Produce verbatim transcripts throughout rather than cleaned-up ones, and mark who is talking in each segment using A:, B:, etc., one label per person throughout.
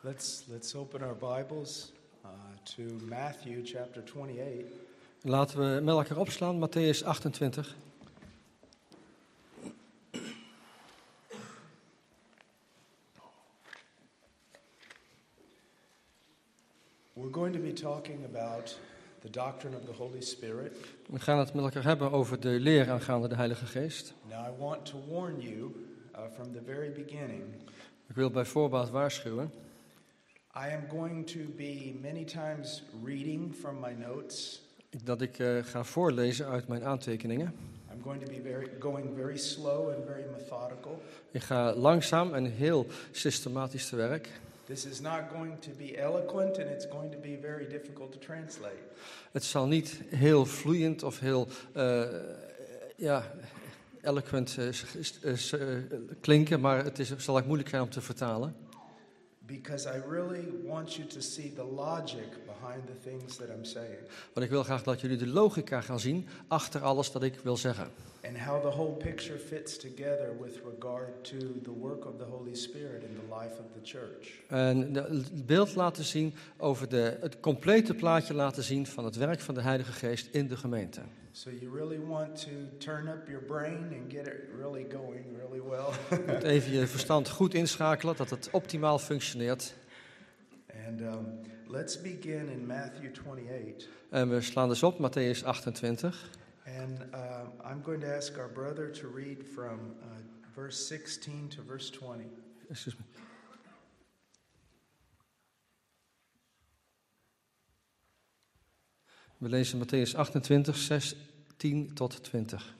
A: Let's let's open our Bibles uh, to Matthew chapter twenty-eight.
B: Laten we met elkaar opslaan, Mattheüs achtentwintig.
A: We're going to be talking about the doctrine of the Holy Spirit.
B: We gaan het met elkaar hebben over de leer aangaande de Heilige Geest.
A: Now I want to warn you uh, from the very beginning.
B: Ik wil bij voorbaat waarschuwen.
A: I am going to be many times reading from my notes.
B: Dat ik uh, ga voorlezen uit mijn aantekeningen.
A: I'm going to be very, going very slow and very methodical.
B: Ik ga langzaam en heel systematisch te werk.
A: This is not going to be eloquent and it's going to be very difficult to translate.
B: Het zal niet heel vloeiend of heel uh, ja, eloquent uh, uh, uh, klinken, maar het is, zal ook moeilijk zijn om te vertalen.
A: Because I really want you to see the logic behind the things that I'm saying.
B: Want ik wil graag dat jullie de logica gaan zien achter alles dat ik wil zeggen.
A: And how the whole picture fits together with regard to the work of the Holy Spirit in the life of the church.
B: En het beeld laten zien over de, het complete plaatje laten zien van het werk van de Heilige Geest in de gemeente.
A: So you really want to turn up your brain and get it really going really well.
B: Je moet even je verstand goed inschakelen, dat het optimaal functioneert.
A: And um, let's begin in Matthew twenty-eight.
B: En we slaan dus op, Mattheüs achtentwintig.
A: And um, I'm going to ask our brother to read from uh, verse sixteen to verse twenty.
B: Excuse me. We lezen Mattheüs achtentwintig, zestien tot twintig.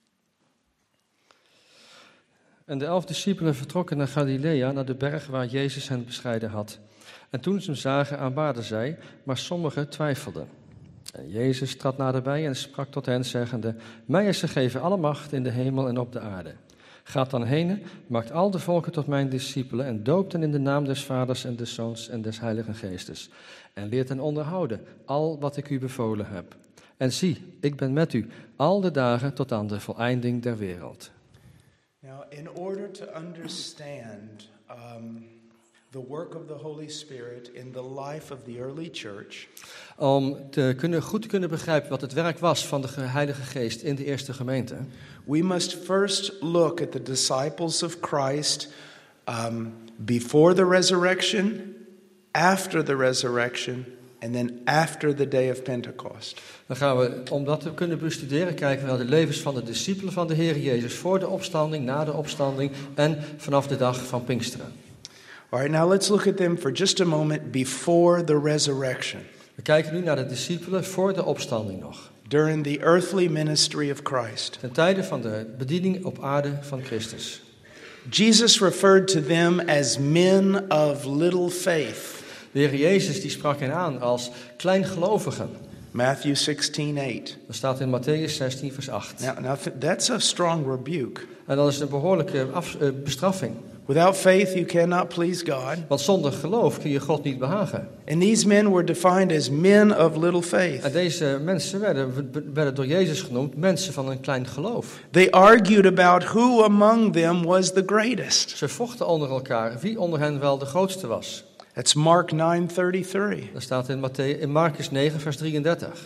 B: En de elf discipelen vertrokken naar Galilea, naar de berg waar Jezus hen bescheiden had. En toen ze hem zagen, aanbaarden zij, maar sommigen twijfelden. En Jezus trad naderbij en sprak tot hen, zeggende: Mij is gegeven alle macht in de hemel en op de aarde. Gaat dan heen, maakt al de volken tot mijn discipelen en doopt hen in de naam des Vaders en des Zoons en des Heiligen Geestes. En leert hen onderhouden al wat ik u bevolen heb. En zie, ik ben met u al de dagen tot aan de voleinding der wereld.
A: Now, in order to understand um, the work of the Holy Spirit in the life of the early church,
B: Om te kunnen, goed te kunnen begrijpen wat het werk was van de Heilige Geest in de eerste gemeente,
A: we must first look at the disciples of Christ um, before the resurrection, after the resurrection, and then after the day of Pentecost.
B: Dan gaan we, om dat te kunnen bestuderen, kijken we naar de levens van de discipelen van de Heer Jezus voor de opstanding, na de opstanding en vanaf de dag van Pinksteren.
A: All right, now let's look at them for just a moment before the resurrection.
B: We kijken nu naar de discipelen voor de opstanding nog.
A: During the earthly ministry of Christ.
B: Ten tijde van de bediening op aarde van Christus.
A: Jesus referred to them as men of little faith.
B: De Heer Jezus die sprak hen aan als kleingelovigen.
A: Matthew sixteen eight.
B: Dat staat in Mattheüs zestien vers acht.
A: Now, now that's a strong rebuke.
B: En dat is een behoorlijke af, uh, bestraffing.
A: Without faith you cannot please God.
B: Want zonder geloof kun je God niet behagen.
A: And these men were defined as men of little faith.
B: En deze mensen werden, werden door Jezus genoemd mensen van een klein geloof.
A: They argued about who among them was the greatest.
B: Ze vochten onder elkaar wie onder hen wel de grootste was.
A: That's Mark nine thirty-three.
B: Dat staat in, Matthäus, in Marcus negen vers drieëndertig.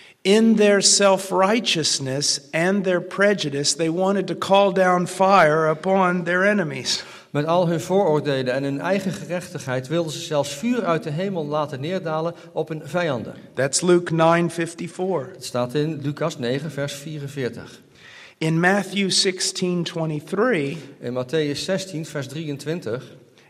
A: In their self-righteousness and their prejudice, they wanted to call down fire upon their enemies.
B: Met al hun vooroordelen en hun eigen gerechtigheid wilden ze zelfs vuur uit de hemel laten neerdalen op hun vijanden.
A: That's Luke nine fifty-four.
B: Het staat in Lucas negen vers vierenveertig.
A: In Matthew sixteen twenty-three,
B: in Mattheüs zestien vers drieëntwintig,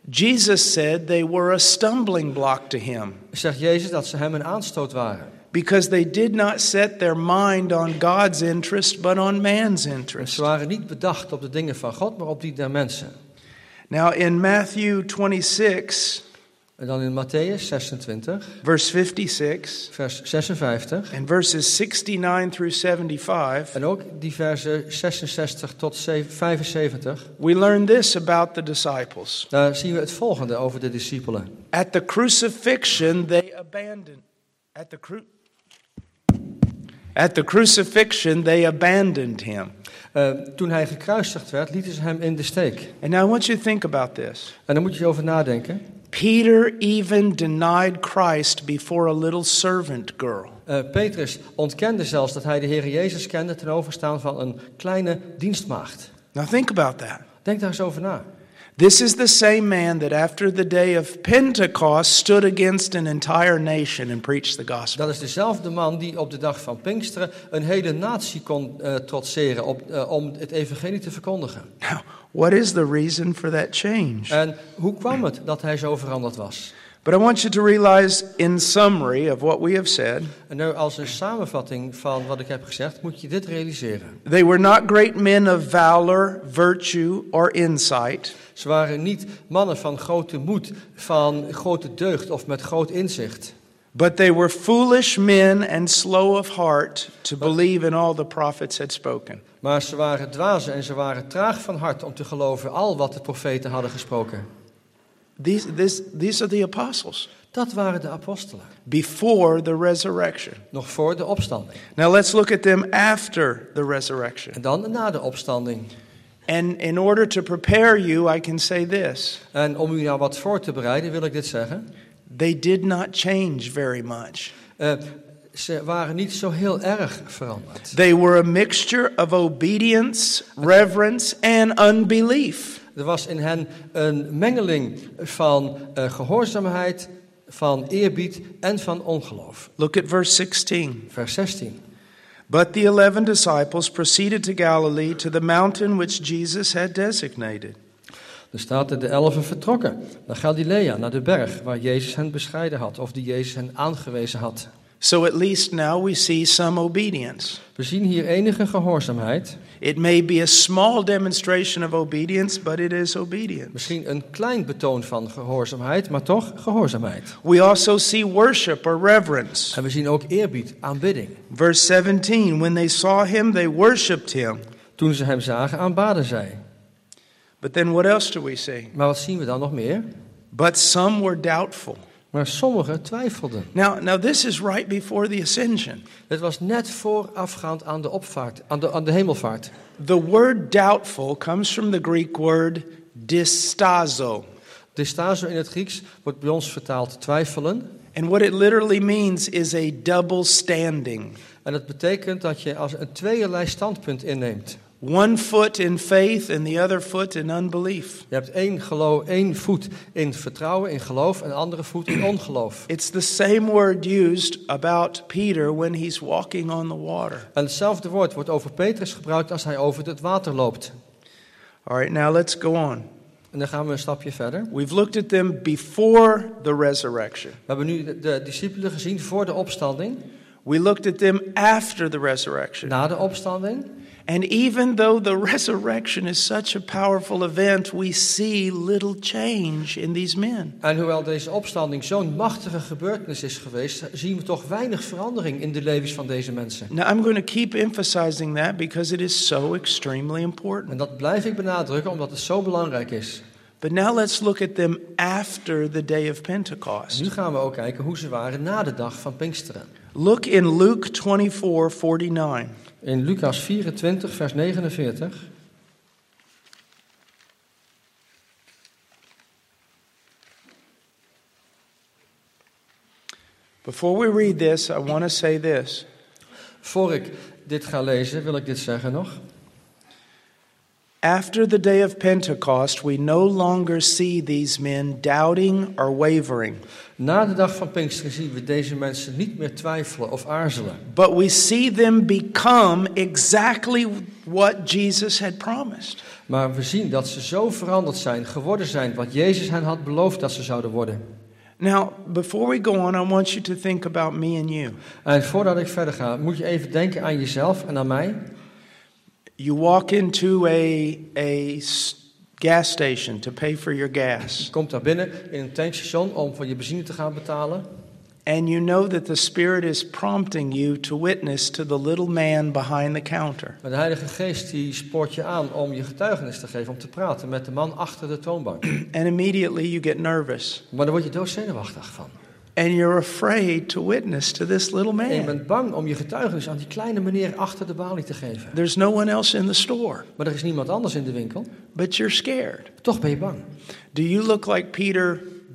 A: Jesus said they were a stumbling block to him.
B: Zegt Jezus dat ze hem een aanstoot waren.
A: Because they did not set their mind on God's interest, but on man's interest.
B: Ze waren niet bedacht op de dingen van God, maar op die der mensen.
A: Now in Matthew twenty-six,
B: en dan in Mattheüs zesentwintig,
A: verse fifty-six,
B: vers zesenvijftig,
A: and verses sixty-nine through seventy-five,
B: en ook die versen zesenzestig tot vijfenzeventig,
A: we learn this about the disciples.
B: Daar zien we het volgende over de discipelen.
A: At the crucifixion they abandoned. At the cru- At the crucifixion they abandoned him.
B: Uh, toen hij gekruisigd werd, lieten ze hem in de steek.
A: And now I want you to think about this.
B: En daar moet je over nadenken.
A: Peter even denied Christ before a little servant girl.
B: Uh, Petrus ontkende zelfs dat hij de Heer Jezus kende ten overstaan van een kleine dienstmaagd.
A: Now think about that.
B: Denk daar eens over na.
A: This is the same man that after the day of Pentecost stood against an entire nation and preached the gospel.
B: Dat is dezelfde man die op de dag van Pinksteren een hele natie kon uh, trotseren op, uh, om het evangelie te verkondigen.
A: Now, what is the reason for that change?
B: En hoe kwam het dat hij zo veranderd was?
A: But I want you to realize in summary of what we have said,
B: En nu als een samenvatting van wat ik heb gezegd, moet je dit realiseren.
A: they were not great men of valor, virtue, or insight.
B: Ze waren niet mannen van grote moed, van grote deugd of met groot inzicht.
A: But they were foolish men and slow of heart to believe in all the prophets had spoken.
B: Maar ze waren dwazen en ze waren traag van hart om te geloven al wat de profeten hadden gesproken.
A: These, this, these are the apostles
B: Dat waren de apostelen,
A: before the resurrection.
B: nog voor de opstanding.
A: Now let's look at them after the resurrection.
B: En dan na de opstanding.
A: And in order to prepare you, I can say this.
B: En om u nou wat voor te bereiden, wil ik dit zeggen.
A: They did not change very much.
B: Uh, ze waren niet zo heel erg veranderd.
A: They were a mixture of obedience, reverence, and unbelief.
B: Er was in hen een mengeling van uh, gehoorzaamheid, van eerbied en van ongeloof.
A: Look at verse sixteen.
B: Vers zestien.
A: But the eleven disciples proceeded to Galilee, to the mountain which Jesus had designated.
B: Er staat dat de elfen vertrokken naar Galilea, naar de berg waar Jezus hen bescheiden had, of die Jezus hen aangewezen had.
A: So at least now we see some obedience.
B: We zien hier enige gehoorzaamheid.
A: It may be a small demonstration of obedience, but it is obedience.
B: Misschien een klein betoon van gehoorzaamheid, maar toch gehoorzaamheid.
A: We also see worship or reverence.
B: En we zien ook eerbied, aanbidding.
A: Verse seventeen, when they saw him, they worshipped him.
B: Toen ze hem zagen, aanbaden zij.
A: But then what else do we see?
B: Maar wat zien we dan nog meer?
A: But some were doubtful.
B: Maar sommigen twijfelden.
A: Now, now this is right before the ascension.
B: Het was net voorafgaand aan de opvaart, aan de, aan de hemelvaart.
A: The word doubtful comes from the Greek word distazo.
B: Distazo in het Grieks wordt bij ons vertaald twijfelen.
A: And what it literally means is a double standing.
B: En dat betekent dat je als een tweeërlei standpunt inneemt.
A: One foot in faith and the other foot in unbelief.
B: Je hebt één, geloof, één voet in vertrouwen, in geloof, en een andere voet in ongeloof.
A: It's the same word used about Peter when he's walking on the water.
B: En hetzelfde woord wordt over Petrus gebruikt als hij over het water loopt.
A: All right, now let's go on.
B: En dan gaan we een stapje verder.
A: We've looked at them before the resurrection.
B: We hebben nu de, de discipelen gezien voor de opstanding,
A: We looked at them after the resurrection.
B: na de opstanding.
A: And even though the resurrection is such a powerful event, we see little change in these men.
B: En hoewel deze opstanding zo'n machtige gebeurtenis is geweest, zien we toch weinig verandering in de levens van deze mensen.
A: Now, I'm going to keep emphasizing that because it is so extremely important.
B: En dat blijf ik benadrukken omdat het zo belangrijk is.
A: But now let's look at them after the day of Pentecost.
B: Nu gaan we ook kijken hoe ze waren na de dag van Pinksteren.
A: Look in Luke twenty-four forty-nine.
B: In Lucas vierentwintig, vers negenenveertig.
A: Before we read this, I want to say this.
B: Voor ik dit ga lezen, wil ik dit zeggen nog.
A: After the day of Pentecost, we no longer see these men doubting or wavering,
B: Na de dag van Pinksteren zien we deze mensen niet meer twijfelen of aarzelen.
A: but we see them become exactly what Jesus had promised.
B: Maar we zien dat ze zo veranderd zijn, geworden zijn wat Jezus hen had beloofd dat ze zouden worden.
A: Now, before we go on, I want you to think about me and you.
B: En voordat ik verder ga, moet je even denken aan jezelf en aan mij.
A: You walk into a, a s- gas station to pay for your
B: Je
A: gas,
B: komt daar binnen in een tankstation om voor je benzine te gaan betalen.
A: and you know that the Spirit is prompting you to witness to the little man behind the counter.
B: Maar de Heilige Geest die spoort je aan om je getuigenis te geven, om te praten met de man achter de toonbank.
A: And immediately you get nervous,
B: Maar daar word je doodzenuwachtig van.
A: and you're afraid to witness to this little
B: En je
A: man.
B: bent bang om je getuigenis aan die kleine meneer achter de balie te geven.
A: There's no one else in the store,
B: Maar er is niemand anders in de winkel.
A: but you're scared.
B: Toch ben je bang.
A: Do you look like Peter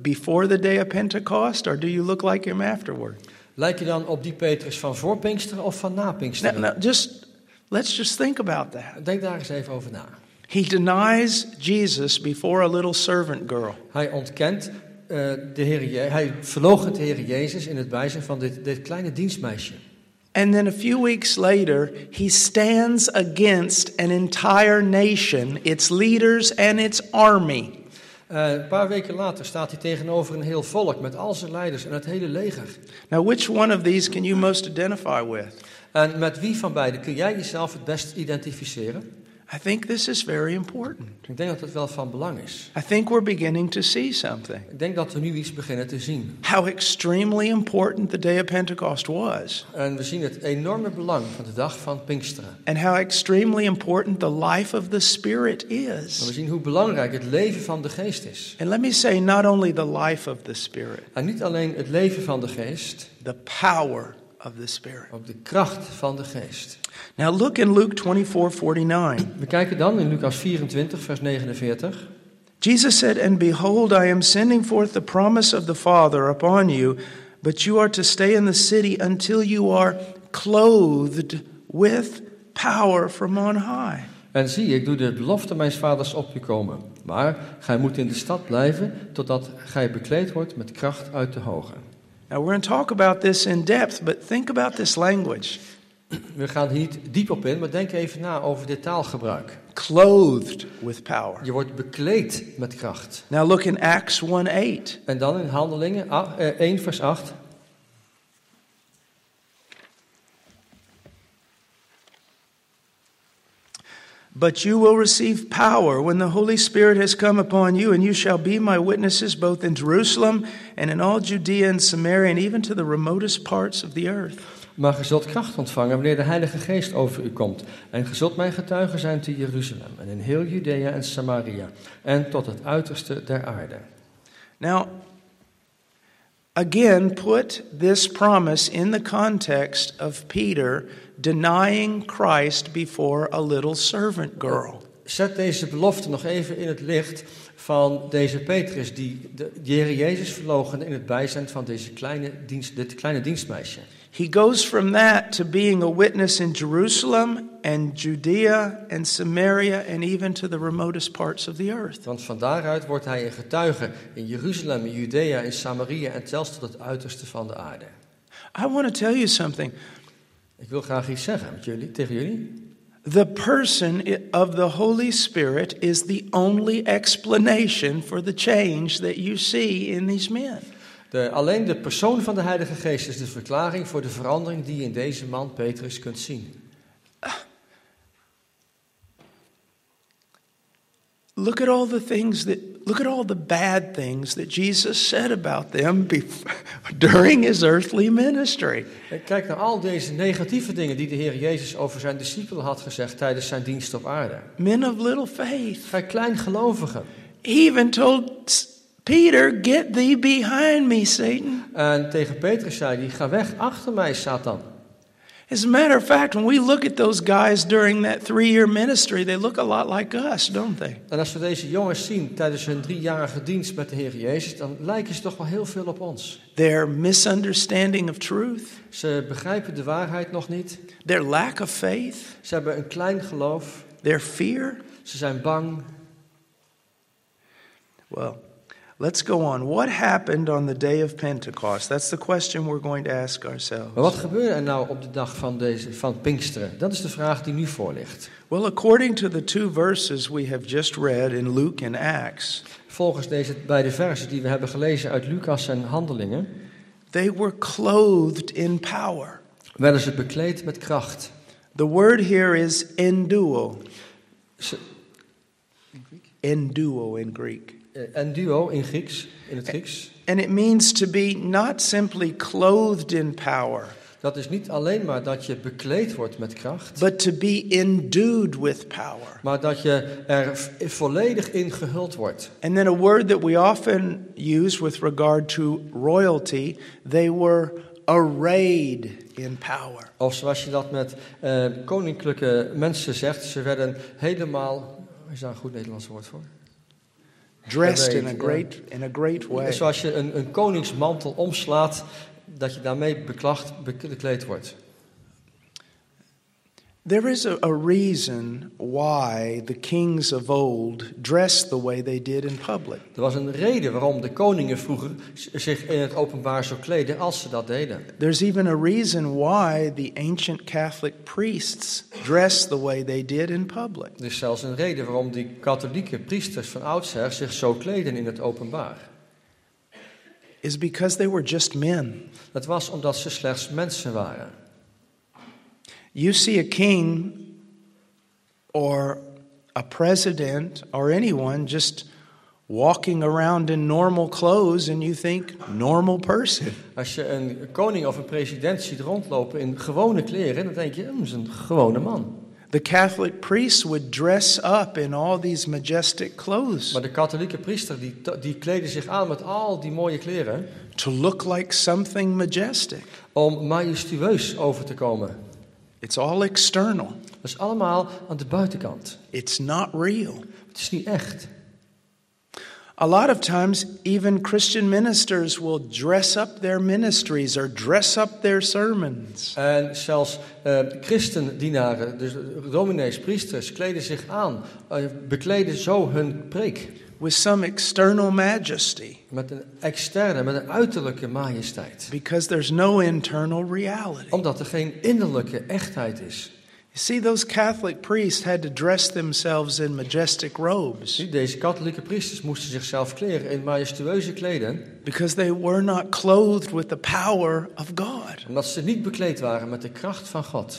A: before the day of Pentecost, or do you look like him afterward?
B: Lijk je dan op die Petrus van voor Pinksteren of van na Pinksteren?
A: Now, now just let's just think about that.
B: Denk daar eens even over na.
A: He denies Jesus before a little servant girl.
B: Hij ontkent uh, de Heer Je- hij verloochent de Heer Jezus in het bijzijn van dit, dit kleine dienstmeisje.
A: And then a few weeks later, he stands against an entire nation, its leaders and its army.
B: Uh, een paar weken later staat hij tegenover een heel volk met al zijn leiders en het hele leger.
A: Now, which one of these can you most identify with?
B: En met wie van beiden kun jij jezelf het best identificeren?
A: I think this is very important.
B: Ik denk dat het wel van belang is.
A: I think we're beginning to see something.
B: Ik denk dat we nu iets beginnen te zien.
A: How extremely important the day of Pentecost was.
B: En we zien het enorme belang van de dag van Pinksteren.
A: And how extremely important the life of the Spirit
B: En we
A: is.
B: zien hoe belangrijk het leven van de geest is.
A: And let me say, not only the life of the Spirit,
B: En niet alleen het leven van de geest,
A: the power of the Spirit.
B: ook de kracht van de geest.
A: Now look in Luke twenty-four forty-nine.
B: We kijken dan in Lucas vierentwintig, vers negenenveertig.
A: Jesus said, "And behold, I am sending forth the promise of the Father upon you, but you are to stay in the city until you are clothed with power from on high."
B: En zie, ik doe de belofte mijns vaders op u komen. Maar gij moet in de stad blijven, totdat gij bekleed wordt met kracht uit de hoge.
A: Now we're going to talk about this in depth, but think about this language.
B: We gaan hier niet diep op in, maar denk even na over dit taalgebruik.
A: Clothed with power.
B: Je wordt bekleed met kracht.
A: Now look in Acts one eight.
B: En dan in Handelingen één, vers acht.
A: But you will receive power when the Holy Spirit has come upon you, and you shall be my witnesses both in Jerusalem and in all Judea and Samaria and even to the remotest parts of the earth.
B: Maar ge zult kracht ontvangen wanneer de Heilige Geest over u komt. En ge zult mijn getuige zijn te Jeruzalem en in heel Judea en Samaria en tot het uiterste der aarde.
A: Now, again, put this promise in the context of Peter denying Christ before a little servant girl.
B: Zet deze belofte nog even in het licht van deze Petrus die de Heer Jezus verloochende in het bijzijn van deze kleine dienst, dit kleine dienstmeisje.
A: He goes from that to being a witness in Jerusalem and Judea and Samaria and even to the remotest parts of the earth.
B: Want van daaruit wordt hij een getuige in Jeruzalem, in Judea, in Samaria en zelfs tot het uiterste van de aarde.
A: I want to tell you something.
B: Ik wil graag iets zeggen met jullie, tegen jullie.
A: The person of the Holy Spirit is the only explanation for the change that you see in these men.
B: De, alleen de persoon van de Heilige Geest is de verklaring voor de verandering die je in deze man Petrus kunt zien.
A: Look at all the things that look at all the bad things that Jesus said about them before, during his earthly ministry.
B: Kijk naar al deze negatieve dingen die de Heer Jezus over zijn discipelen had gezegd tijdens zijn dienst op aarde.
A: Men of little faith.
B: Gij kleingelovigen.
A: He even told Peter, "Get thee behind me, Satan."
B: En tegen Petrus zei hij, ga weg achter mij, Satan.
A: As a matter of fact, when we look at those guys during that three-year ministry, they look a lot like us, don't they?
B: En als we deze jongens zien tijdens hun driejarige dienst met de Heer Jezus, dan lijken ze toch wel heel veel op ons.
A: Their misunderstanding of truth,
B: Ze begrijpen de waarheid nog niet.
A: their lack of faith,
B: Ze hebben een klein geloof.
A: their fear.
B: Ze zijn bang.
A: Well, let's go on. What happened on the day of Pentecost? That's the question we're going to ask ourselves.
B: Maar wat gebeurde er nou op de dag van, deze, van Pinksteren? Dat is de vraag die nu voor ligt.
A: Well, according to the two verses we have just read in Luke and Acts,
B: Volgens deze beide versen die we hebben gelezen uit Lucas en Handelingen,
A: they were clothed in power.
B: werden ze bekleed met kracht.
A: The word here is enduo.
B: Ze,
A: Enduo in Greek.
B: en duo in Grieks, in het Grieks.
A: And it means to be not simply clothed in power,
B: Dat is niet alleen maar dat je bekleed wordt met kracht,
A: but to be endued with power.
B: maar dat je er v- volledig in gehuld wordt.
A: And then a word that we often use with regard to royalty, they were arrayed in power.
B: Of zoals je dat met uh, koninklijke mensen zegt, ze werden helemaal, is daar een goed Nederlands woord voor?
A: dressed in a
B: weet,
A: great, in a great way.
B: Zoals je een, een koningsmantel omslaat, dat je daarmee beklacht, bekleed wordt.
A: There is a, a reason why the kings of old dressed the way they did in public.
B: Er was een reden waarom de koningen vroeger zich in het openbaar zo kleden als ze dat deden.
A: There's even a reason why the ancient Catholic priests dressed the way they did in public.
B: Er is zelfs een reden waarom die katholieke priesters van oudsher zich zo kleden in het openbaar.
A: Is because they were just men.
B: Dat was omdat ze slechts mensen waren.
A: You see a king or a president or anyone just walking around in normal clothes and you think, normal person.
B: Als je een koning of een president ziet rondlopen in gewone kleren, dan denk je, dat is een gewone man.
A: The Catholic priests would dress up in all these majestic clothes.
B: Maar de katholieke priester die, die kleden zich aan met al die mooie kleren.
A: To look like something majestic.
B: Om majestueus over te komen.
A: It's all external.
B: Dat is allemaal aan de buitenkant.
A: It's not real.
B: Het is niet echt.
A: A lot of times, even Christian ministers will dress up their ministries or dress up their sermons.
B: En zelfs uh, christendienaren, dus dominees, priesters, kleden zich aan, uh, bekleden zo hun preek.
A: With some external majesty.
B: Met een externe, met een uiterlijke majesteit.
A: Because there's no internal reality.
B: Omdat er geen innerlijke echtheid is.
A: You see, those Catholic priests had to dress themselves in majestic robes.
B: Deze katholieke priesters moesten zichzelf kleden in majestueuze kleden.
A: Because they were not clothed with the power of God.
B: Omdat ze niet bekleed waren met de kracht van God.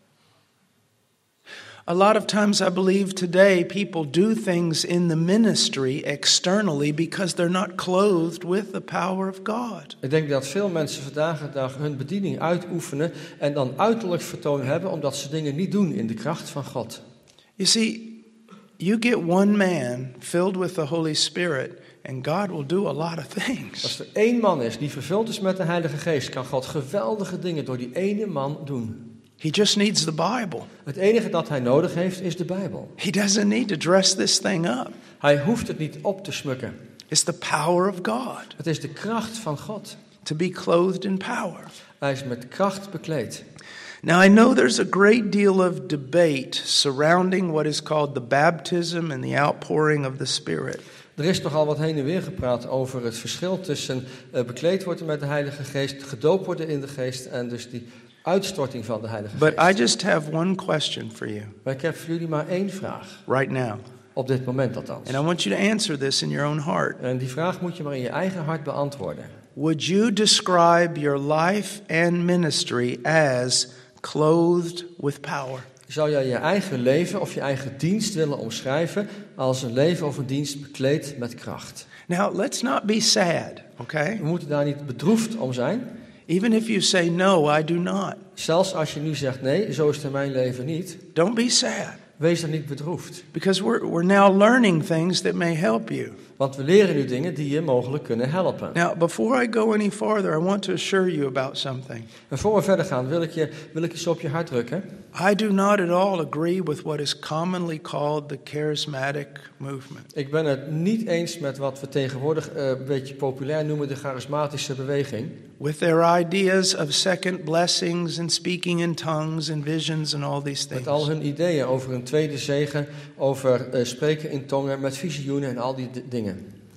A: A lot of times I believe today people do things in the ministry externally because they're not clothed with the power of God.
B: Ik denk dat veel mensen vandaag de dag hun bediening uitoefenen en dan uiterlijk vertoon hebben omdat ze dingen niet doen in de kracht van God.
A: You see, you get one man filled with the Holy Spirit and God will do a lot of things.
B: Als er één man is die vervuld is met de Heilige Geest, kan God geweldige dingen door die ene man doen.
A: He just needs the Bible.
B: Het enige dat hij nodig heeft is de Bijbel.
A: He doesn't need to dress this thing up.
B: Hij hoeft het niet op te smukken.
A: It's the power of God.
B: Het is de kracht van God.
A: To be clothed in power.
B: Hij is met kracht bekleed.
A: Now I know there's a great deal of debate surrounding what is called the baptism and the outpouring of the Spirit.
B: Er is nogal wat heen en weer gepraat over het verschil tussen uh, bekleed worden met de Heilige Geest, gedoopt worden in de Geest en dus die uitstorting van de Heilige
A: But
B: Geest.
A: I just have one question for you.
B: Maar ik heb voor jullie maar één vraag.
A: Right now.
B: Op dit moment althans.
A: And I want you to answer this in your own heart.
B: En die vraag moet je maar in je eigen hart beantwoorden.
A: Would you describe your life and ministry as clothed with power?
B: Zou jij je eigen leven of je eigen dienst willen omschrijven als een leven of een dienst bekleed met kracht?
A: Now, let's not be sad, okay?
B: We moeten daar niet bedroefd om zijn.
A: Even if you say no, I do not.
B: Zelfs als je nu zegt nee, zo is het in mijn leven niet.
A: Don't be sad.
B: Wees dan niet bedroefd.
A: Because we're, we're now learning things that may help you.
B: Want we leren nu dingen die je mogelijk kunnen helpen.
A: Now, before I go any farther, I want to assure you about something.
B: En voor we verder gaan, wil ik je, wil ik iets op je hart drukken.
A: I do not at all agree with what is commonly called the charismatic movement.
B: Ik ben het niet eens met wat we tegenwoordig uh, een beetje populair noemen de charismatische beweging.
A: With their ideas of second blessings and speaking in tongues and visions and all these things.
B: Met al hun ideeën over een tweede zegen, over uh, spreken in tongen, met visioenen en al die d- dingen.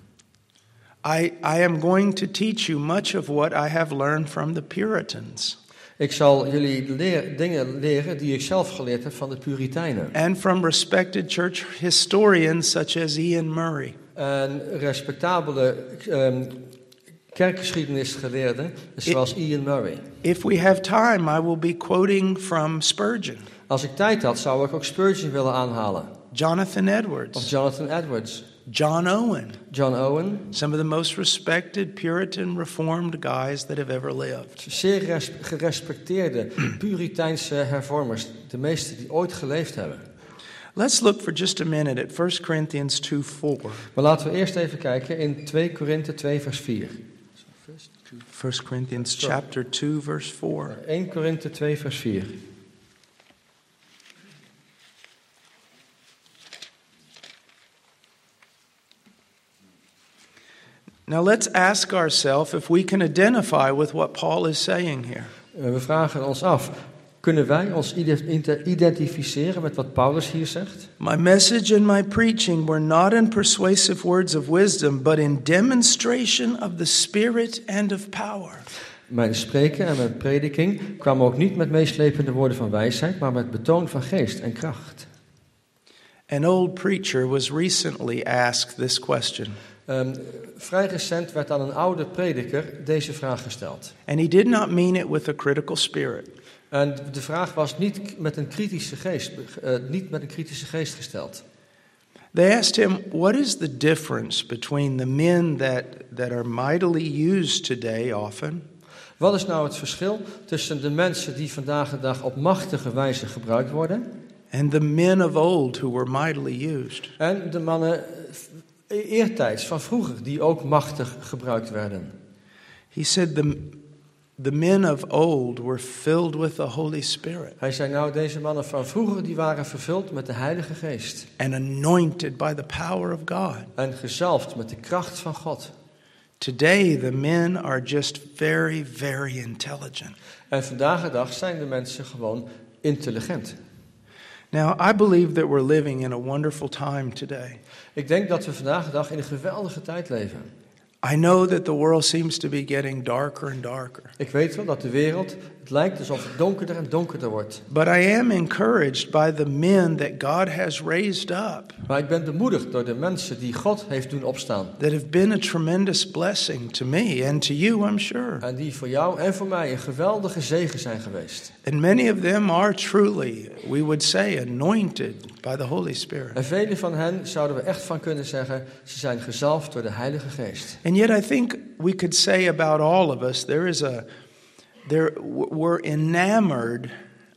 A: I, I am going to teach you much of what I have learned from the Puritans.
B: Ik zal jullie leer, dingen leren die ik zelf geleerd heb van de Puritijnen.
A: And from respected church historians such as Ian Murray.
B: En respectabele um, kerkgeschiedenisgeleerden zoals Ian Murray.
A: If we have time, I will be quoting from Spurgeon.
B: Als ik tijd had, zou ik ook Spurgeon willen aanhalen.
A: Jonathan
B: Of
A: Edwards.
B: Jonathan Edwards.
A: John Owen.
B: John Owen.
A: Some of the most respected Puritan Reformed guys that have ever lived.
B: Zeer res- gerespecteerde Puriteinse hervormers. De meeste die ooit geleefd hebben.
A: Let's look for just a minute at First Corinthians two four.
B: Maar laten we eerst even kijken in twee Korinthe twee vers vier.
A: First Corinthians chapter two verse four.
B: één Korinthe twee vers vier.
A: Now let's ask ourselves if we can identify with what Paul is saying here.
B: Uh, we vragen ons af, kunnen wij ons identificeren met wat Paulus hier zegt?
A: My message and my preaching were not in persuasive words of wisdom, but in demonstration of the Spirit and of power.
B: Mijn spreken en mijn prediking kwamen ook niet met meeslepende woorden van wijsheid, maar met betoon van geest en kracht.
A: An old preacher was recently asked this question.
B: Um, vrij recent werd aan een oude prediker deze vraag gesteld.
A: And he did not mean it with a critical spirit.
B: En de vraag was niet met een kritische geest, uh, niet met een kritische geest gesteld.
A: They asked him, what is the difference between the men that, that are mightily used today often?
B: Wat is nou het verschil tussen de mensen die vandaag de dag op machtige wijze gebruikt worden
A: and the men of old who were mightily used?
B: En de mannen eertijds van vroeger die ook machtig gebruikt werden.
A: He said the, the men of old were filled with the Holy Spirit.
B: Hij zei nou, deze mannen van vroeger die waren vervuld met de Heilige Geest.
A: And anointed by the power of God.
B: En gezalfd met de kracht van God.
A: Today the men are just very, very intelligent.
B: En vandaag de dag zijn de mensen gewoon intelligent.
A: Now, I believe that we're living in a wonderful time today.
B: Ik denk dat we vandaag de dag in een geweldige tijd leven.
A: I know that the world seems to be getting darker and darker.
B: Ik weet wel dat de wereld, het lijkt alsof het donkerder en donkerder wordt.
A: But I am encouraged by the men that God has raised up.
B: Maar ik ben bemoedigd door de mensen die God heeft doen opstaan.
A: That have been a tremendous blessing to me and to you, I'm sure.
B: En die voor jou en voor mij een geweldige zegen zijn geweest.
A: And many of them are truly, we would say, anointed by the Holy Spirit.
B: En vele van hen zouden we echt van kunnen zeggen, ze zijn gezalfd door de Heilige Geest.
A: And yet I think we could say about all of us, there is a, there we're enamored,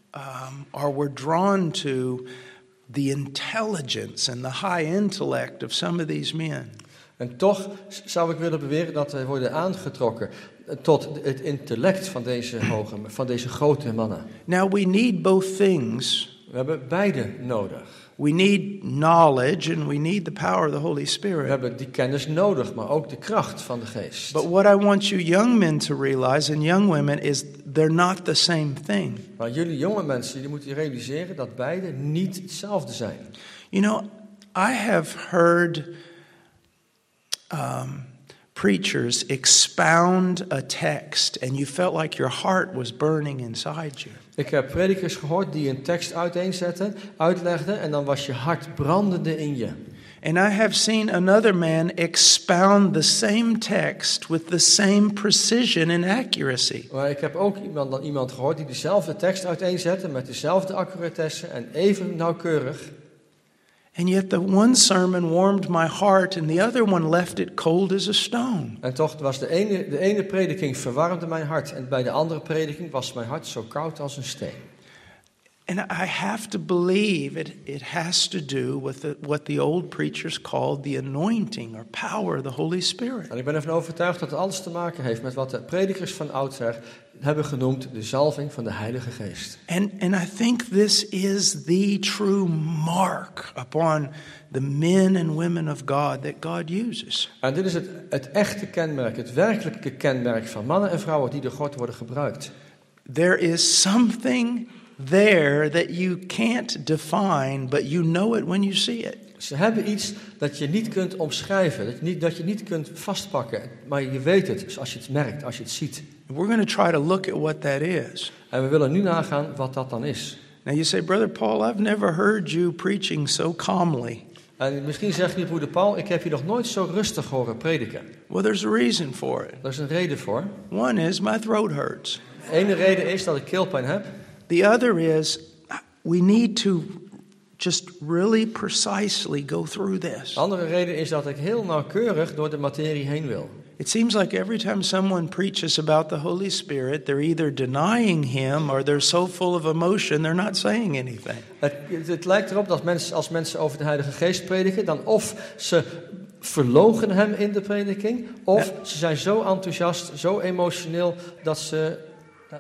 A: um, or we're drawn to the intelligence and the high intellect of some of these men.
B: En toch zou ik willen beweren dat wij worden aangetrokken tot het intellect van deze hoge, van deze grote mannen.
A: Now we need both things.
B: We hebben beide nodig.
A: We need knowledge and we need the power of the Holy Spirit.
B: We hebben die kennis nodig, maar ook de kracht van de geest.
A: But what I want you young men to realize and young women is they're not the same thing.
B: Maar jullie jonge mensen, jullie moeten realiseren dat beide niet hetzelfde zijn.
A: You know, I have heard um, preachers expound a text and you felt like your heart was burning inside you.
B: Ik heb predikers gehoord die een tekst uiteenzetten, uitlegden en dan was je hart brandende in je.
A: And I have seen another man expound the same text with the same precision and accuracy.
B: Maar ik heb ook iemand, dan iemand gehoord die dezelfde tekst uiteenzette met dezelfde accuratesse en even nauwkeurig.
A: And yet the one sermon warmed my heart and the other one left it cold as a stone.
B: En toch was de ene, de ene prediking verwarmde mijn hart en bij de andere prediking was mijn hart zo koud als een steen.
A: And I have to believe it, it has to do with the, what the old preachers called the anointing or power of the Holy Spirit.
B: En ik ben ervan overtuigd dat het alles te maken heeft met wat de predikers van oudsher hebben genoemd de zalving van de Heilige Geest.
A: And, and I think this is the true mark upon the men and women of God that God uses.
B: En dit is het, het echte kenmerk, het werkelijke kenmerk van mannen en vrouwen die door God worden gebruikt.
A: There is something there that you can't define, but you know it when you see it.
B: Ze hebben iets dat je niet kunt omschrijven, dat je niet, dat je niet kunt vastpakken, maar je weet het als je het merkt, als je het ziet.
A: We're going to try to look at what that is.
B: En we willen nu nagaan wat dat dan is.
A: Now you say, Brother Paul, I've never heard you preaching so calmly.
B: En misschien zeg je, broeder Paul, ik heb je nog nooit zo rustig horen prediken.
A: Well, there's a reason for it.
B: Er is een reden voor.
A: One is my throat hurts.
B: De ene reden is dat ik keelpijn heb.
A: The other is we need to just really precisely go through this.
B: De andere reden is dat ik heel nauwkeurig door de materie heen wil.
A: It seems like every time someone preaches about the Holy Spirit, they're either denying him or they're so full of emotion they're not saying anything.
B: Het, het, het lijkt erop dat mensen, als mensen over de Heilige Geest prediken, dan of ze verloochenen hem in de prediking, of
A: Ja.
B: ze zijn zo enthousiast, zo emotioneel dat ze, dat,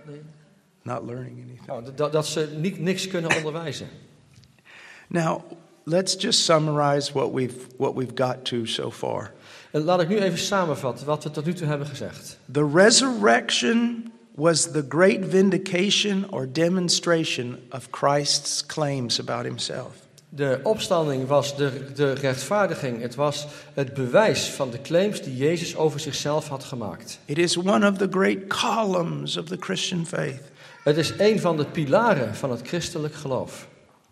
A: Not learning anything.
B: oh, dat, dat ze niet, niks kunnen onderwijzen.
A: Now, let's just summarize what we've what we've got to so far.
B: En laat ik nu even samenvatten wat we tot nu toe hebben gezegd.
A: The resurrection was the great vindication or demonstration of Christ's claims about himself.
B: De opstanding was de, de rechtvaardiging. Het was het bewijs van de claims die Jezus over zichzelf had gemaakt.
A: It is one of the great columns of the Christian faith.
B: Het is een van de pilaren van het christelijk geloof.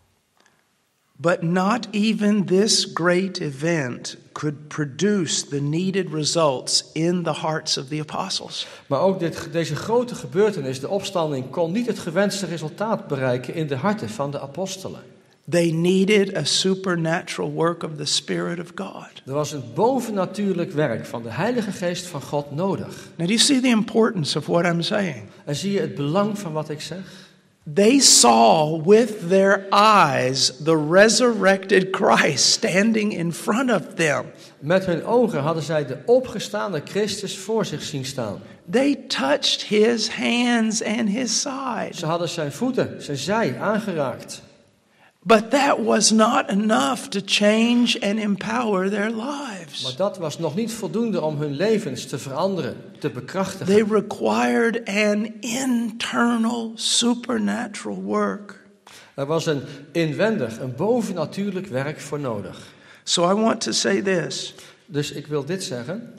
A: But not even this great event could produce the needed results in the hearts of the apostles.
B: Maar ook dit, deze grote gebeurtenis, de opstanding, kon niet het gewenste resultaat bereiken in de harten van de apostelen.
A: They needed a supernatural work of the Spirit of God.
B: Er was een bovennatuurlijk werk van de Heilige Geest van God nodig.
A: Now, do you see the importance of what I'm saying?
B: En zie je het belang van wat ik zeg?
A: They saw with their eyes the resurrected Christ standing in front of them.
B: Met hun ogen hadden zij de opgestaande Christus voor zich zien staan.
A: They touched his hands and his side.
B: Ze hadden zijn voeten, zijn zij aangeraakt.
A: But that was not enough to change and empower their lives.
B: Maar dat was nog niet voldoende om hun levens te veranderen, te bekrachtigen.
A: They required an internal supernatural work.
B: Er was een inwendig, een bovennatuurlijk werk voor nodig.
A: So I want to say this.
B: Dus ik wil dit zeggen.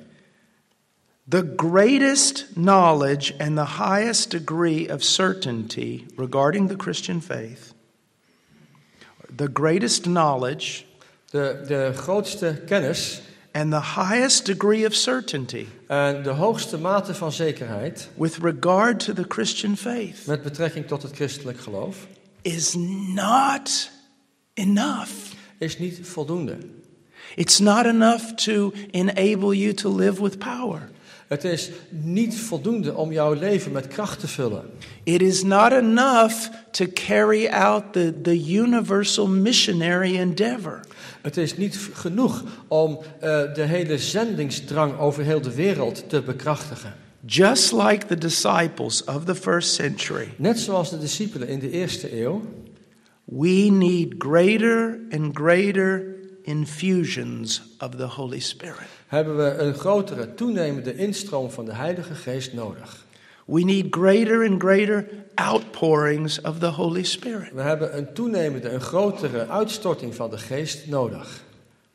A: The greatest knowledge and the highest degree of certainty regarding the Christian faith. The greatest knowledge
B: De, de grootste kennis
A: and the highest degree of certainty
B: en de hoogste mate van zekerheid
A: with regard to the Christian faith
B: met betrekking tot het christelijk geloof
A: is not enough.
B: is niet voldoende.
A: It's not enough to enable you to live with power.
B: Het is niet voldoende om jouw leven met kracht te vullen.
A: It is not enough to carry out the, the universal missionary endeavor.
B: Het is niet genoeg om uh, de hele zendingsdrang over heel de wereld te bekrachtigen.
A: Just like the disciples of the first century,
B: Net zoals de discipelen in de eerste eeuw,
A: we need greater and greater infusions of the Holy Spirit.
B: hebben we een grotere, toenemende instroom van de Heilige Geest nodig.
A: We need greater and greater outpourings of the Holy Spirit.
B: We hebben een toenemende, een grotere uitstorting van de Geest nodig.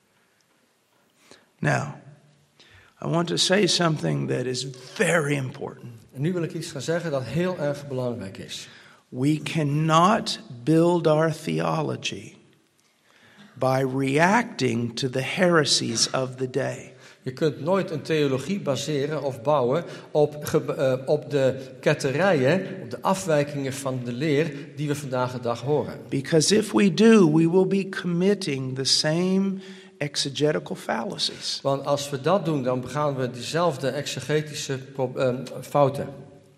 A: Now, I want to say something that is very important.
B: En nu wil ik iets gaan zeggen dat heel erg belangrijk is.
A: We cannot build our theology by reacting to the heresies of the day.
B: Je kunt nooit een theologie baseren of bouwen op, ge, uh, op de ketterijen, op de afwijkingen van de leer die we vandaag de dag horen.
A: Because if we do, we will be committing the same exegetical fallacies.
B: Want als we dat doen, dan begaan we diezelfde exegetische uh, fouten.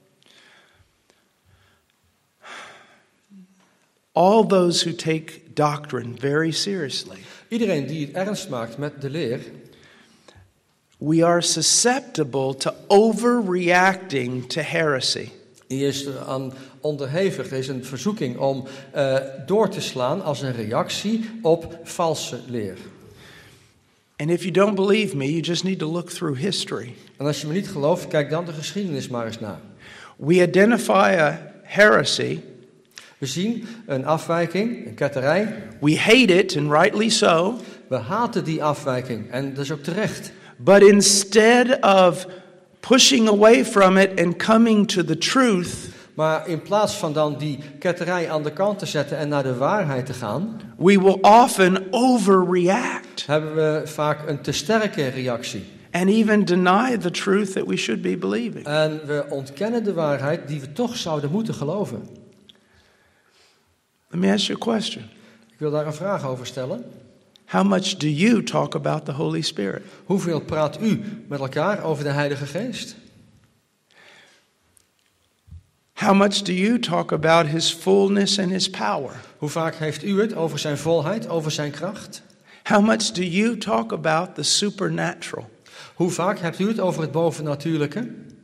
A: All those who take doctrine very seriously.
B: Iedereen die het ernst maakt met de leer,
A: we are susceptible to overreacting to heresy.
B: die is aan onderhevig, er is een verzoeking om uh, door te slaan als een reactie op valse leer.
A: And if you don't believe me, you just need to look through history.
B: En als je me niet gelooft, kijk dan de geschiedenis maar eens na.
A: We identify a heresy.
B: We zien een afwijking, een ketterij.
A: We hate it, and rightly so.
B: We haten die afwijking en dat is ook terecht.
A: But instead of pushing away from it and coming to the truth,
B: Maar in plaats van dan die ketterij aan de kant te zetten en naar de waarheid te gaan,
A: we will often overreact
B: hebben we vaak een te sterke reactie.
A: and even deny the truth that we should be believing.
B: En we ontkennen de waarheid die we toch zouden moeten geloven.
A: Let me ask you a question.
B: Ik wil daar een vraag over stellen.
A: How much do you talk about the Holy Spirit?
B: Hoeveel praat u met elkaar over de Heilige Geest?
A: How much do you talk about his fullness and his power?
B: Hoe vaak heeft u het over zijn volheid, over zijn kracht?
A: How much do you talk about the supernatural?
B: Hoe vaak hebt u het over het bovennatuurlijke?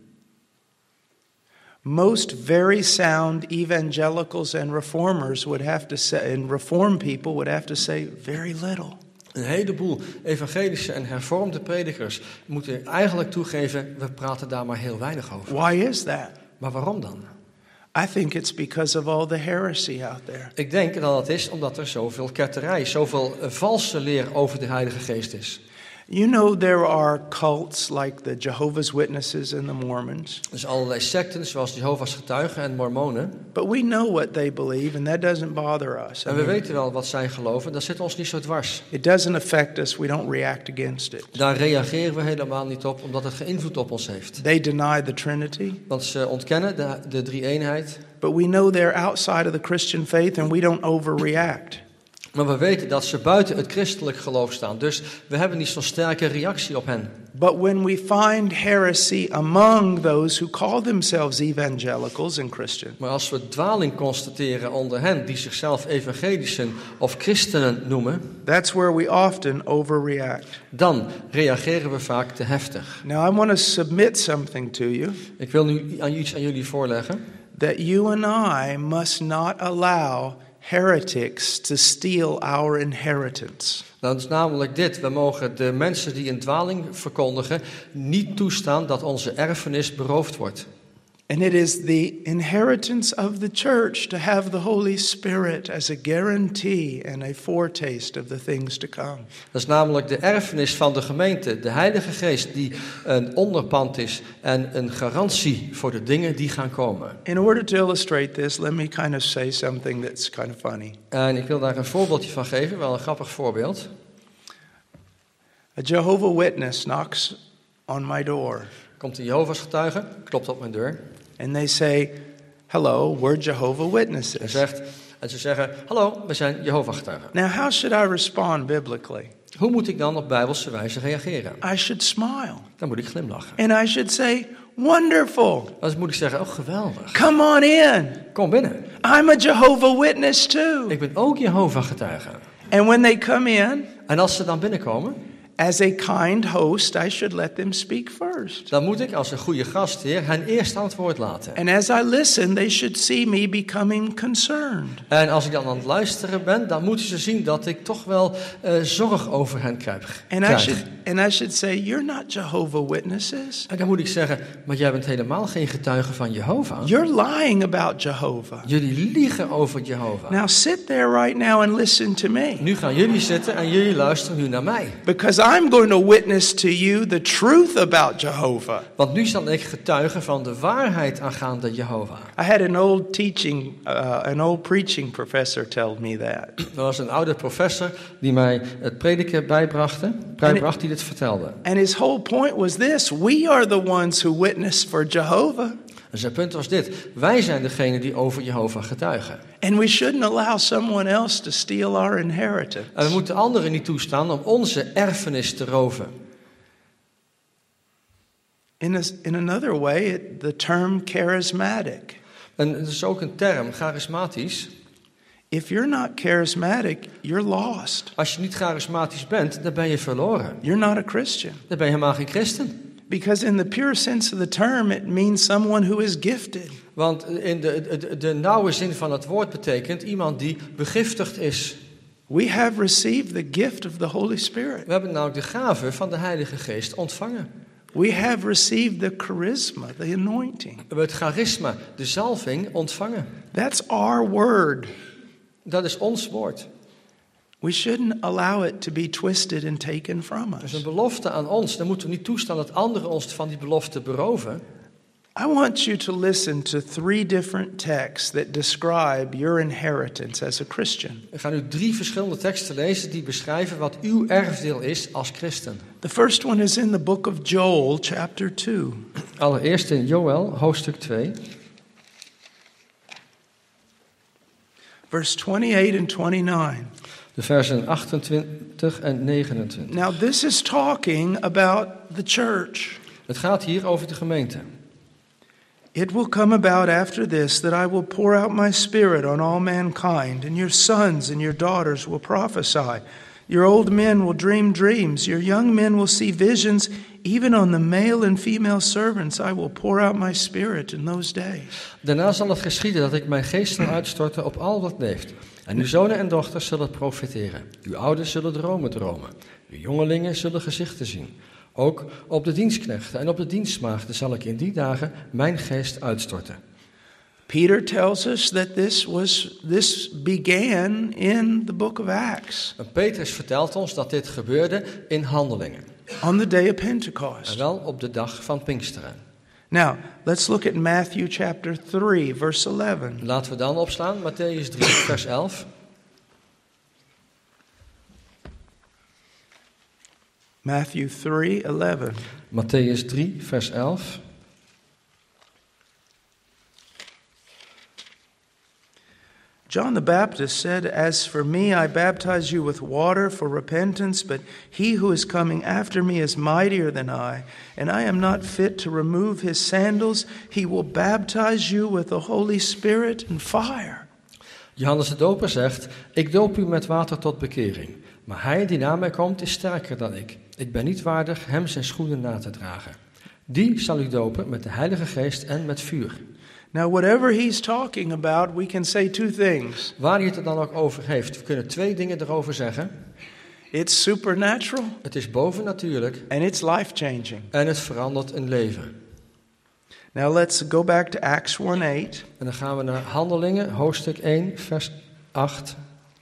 A: Most very sound evangelicals and reformers would have to say, and reform people would have to say very little.
B: Een heleboel evangelische en hervormde predikers moeten eigenlijk toegeven, we praten daar maar heel weinig over.
A: Why is that?
B: Maar waarom dan?
A: I think it's because of all the heresy out there.
B: Ik denk dat het is omdat er zoveel ketterij, zoveel uh, valse leer over de Heilige Geest is.
A: You know there are cults like the Jehovah's Witnesses and the Mormons.
B: Dus allerlei secten zoals Jehovah's Getuigen en Mormonen.
A: But we know what they believe and that doesn't bother us. I
B: En we
A: mean,
B: weten wel wat zij geloven, dat zit ons niet zo dwars.
A: it doesn't affect us. We don't react against it.
B: Daar reageren we helemaal niet op, omdat het geen invloed op ons heeft.
A: They deny the Trinity,
B: Want ze ontkennen de, de drie-eenheid.
A: but we know they're outside of the Christian faith and we don't overreact.
B: Maar we weten dat ze buiten het christelijk geloof staan. Dus we hebben niet zo'n sterke reactie op hen.
A: But when we find heresy among those who call themselves evangelicals and Christian,
B: Maar als we dwaling constateren onder hen die zichzelf evangelischen of christenen noemen,
A: that's where we often overreact.
B: dan reageren we vaak te heftig.
A: Now I want to submit something to you,
B: Ik wil nu aan iets aan jullie voorleggen.
A: that you and I must not allow heretics to steal our inheritance.
B: Nou, dat is namelijk dit. We mogen de mensen die een dwaling verkondigen niet toestaan dat onze erfenis beroofd wordt.
A: And it is the inheritance of the church to have the Holy Spirit as a guarantee and a foretaste of the things to come.
B: Dat is namelijk de erfenis van de gemeente, de Heilige Geest die een onderpand is en een garantie voor de dingen die gaan komen.
A: In order to illustrate this, let me kind of say something that's kind of funny.
B: En ik wil daar een voorbeeldje van geven, wel een grappig voorbeeld.
A: A Jehovah's Witness knocks on my door
B: Komt een Jehovah's getuige, klopt op mijn deur
A: and they say, "Hello, we're Jehovah's
B: en,
A: Witnesses."
B: zegt, en ze zeggen, hallo, we zijn Jehovah's getuigen.
A: Now, how should I respond biblically?
B: Hoe moet ik dan op bijbelse wijze reageren?
A: I should smile
B: Dan moet ik glimlachen.
A: and I should say, "Wonderful.
B: Dan moet ik zeggen, oh geweldig,
A: Come on in.
B: kom binnen.
A: I'm a Jehovah's Witness too."
B: Ik ben ook Jehovah's getuige.
A: And when they come in,
B: En als ze dan binnenkomen,
A: as a kind host, I should let them speak first.
B: dan moet ik als een goede gastheer hen eerst aan het woord laten.
A: And as I listen, they should see me becoming concerned.
B: En als ik dan aan het luisteren ben, dan moeten ze zien dat ik toch wel uh, zorg over hen krijg.
A: And I
B: krijg.
A: should and I should say, "You're not Jehovah's Witnesses.
B: En dan moet ik zeggen, maar jij bent helemaal geen getuige van Jehovah.
A: You're lying about Jehovah.
B: Jullie liegen over Jehovah.
A: Now sit there right now and listen to me.
B: Nu gaan jullie zitten en jullie luisteren nu naar mij.
A: Because I'm going to witness to you the truth about Jehovah."
B: Want nu zal ik getuigen van de waarheid aangaande Jehovah.
A: I had an old teaching, uh, an old preaching professor tell me that.
B: Er was een oude professor die mij het prediken bijbracht, bijbracht die dit vertelde.
A: And his whole point was this: we are the ones who witness for Jehovah.
B: En zijn punt was dit: wij zijn degene die over Jehovah getuigen.
A: And we shouldn't allow someone else to steal our inheritance.
B: En we moeten anderen niet toestaan om onze erfenis te roven.
A: In, a, in another way, it, the term charismatic.
B: En het is ook een term, charismatisch.
A: If you're not charismatic, you're lost.
B: Als je niet charismatisch bent, dan ben je verloren.
A: You're not a Christian.
B: Dan ben je helemaal geen christen.
A: Because in the pure sense of the term, it means someone who is gifted.
B: Want in de, de, de nauwe zin van het woord betekent iemand die begiftigd is.
A: We have received the gift of the Holy Spirit.
B: We hebben nou de gave van de Heilige Geest ontvangen.
A: We have received the charisma, the anointing.
B: We hebben het charisma, de zalving, ontvangen.
A: That's our word.
B: Dat is ons woord.
A: We shouldn't allow it to be twisted and taken from
B: Dat is
A: us.
B: een belofte aan ons. Dan moeten we niet toestaan dat anderen ons van die belofte beroven.
A: I want you to listen to three different texts that describe your inheritance as a Christian.
B: We gaan nu drie verschillende teksten lezen die beschrijven wat uw erfdeel is als christen.
A: The first one is in the book of Joel, chapter two.
B: Allereerst in Joël, hoofdstuk twee.
A: Verse twenty-eight and twenty-nine.
B: De versen achtentwintig en negenentwintig.
A: Now this is talking about the church.
B: Het gaat hier over de gemeente.
A: It will come about after this that I will pour out my spirit on all mankind, and your sons and your daughters will prophesy. Your old men will dream dreams, your young men will see visions, even on the male and female servants I will pour out my spirit in those days.
B: Daarna zal het geschieden dat ik mijn geest zal uitstorten op al wat leeft. En uw zonen en dochters zullen profeteren. Uw ouders zullen dromen dromen. Uw jongelingen zullen gezichten zien. Ook op de dienstknechten en op de dienstmaagden zal ik in die dagen mijn geest uitstorten.
A: Peter tells us that this was this began in the book of Acts.
B: En Petrus vertelt ons dat dit gebeurde in Handelingen.
A: On the day of
B: En
A: Pentecost.
B: wel op de dag van Pinksteren.
A: Now, let's look at Matthew chapter three, verse eleven.
B: Laten we dan opslaan, Mattheüs drie, vers elf.
A: Matthew three, eleven.
B: Mattheüs drie, vers elf.
A: John the Baptist said, "As for me, I baptize you with water for repentance, but he who is coming after me is mightier than I, and I am not fit to remove his sandals. He will baptize you with the Holy Spirit and fire."
B: Johannes de Doper zegt, ik doop u met water tot bekering. Maar hij die na mij komt is sterker dan ik. Ik ben niet waardig hem zijn schoenen na te dragen. Die zal u dopen met de Heilige Geest en met vuur.
A: Now, whatever he's talking about, we can say two things.
B: Waar hij het er dan ook over heeft, we kunnen twee dingen erover zeggen.
A: It's supernatural
B: Het is bovennatuurlijk
A: and it's life-changing.
B: en het verandert een leven.
A: Now, let's go back to Acts one eight.
B: En dan gaan we naar Handelingen, hoofdstuk één, vers acht.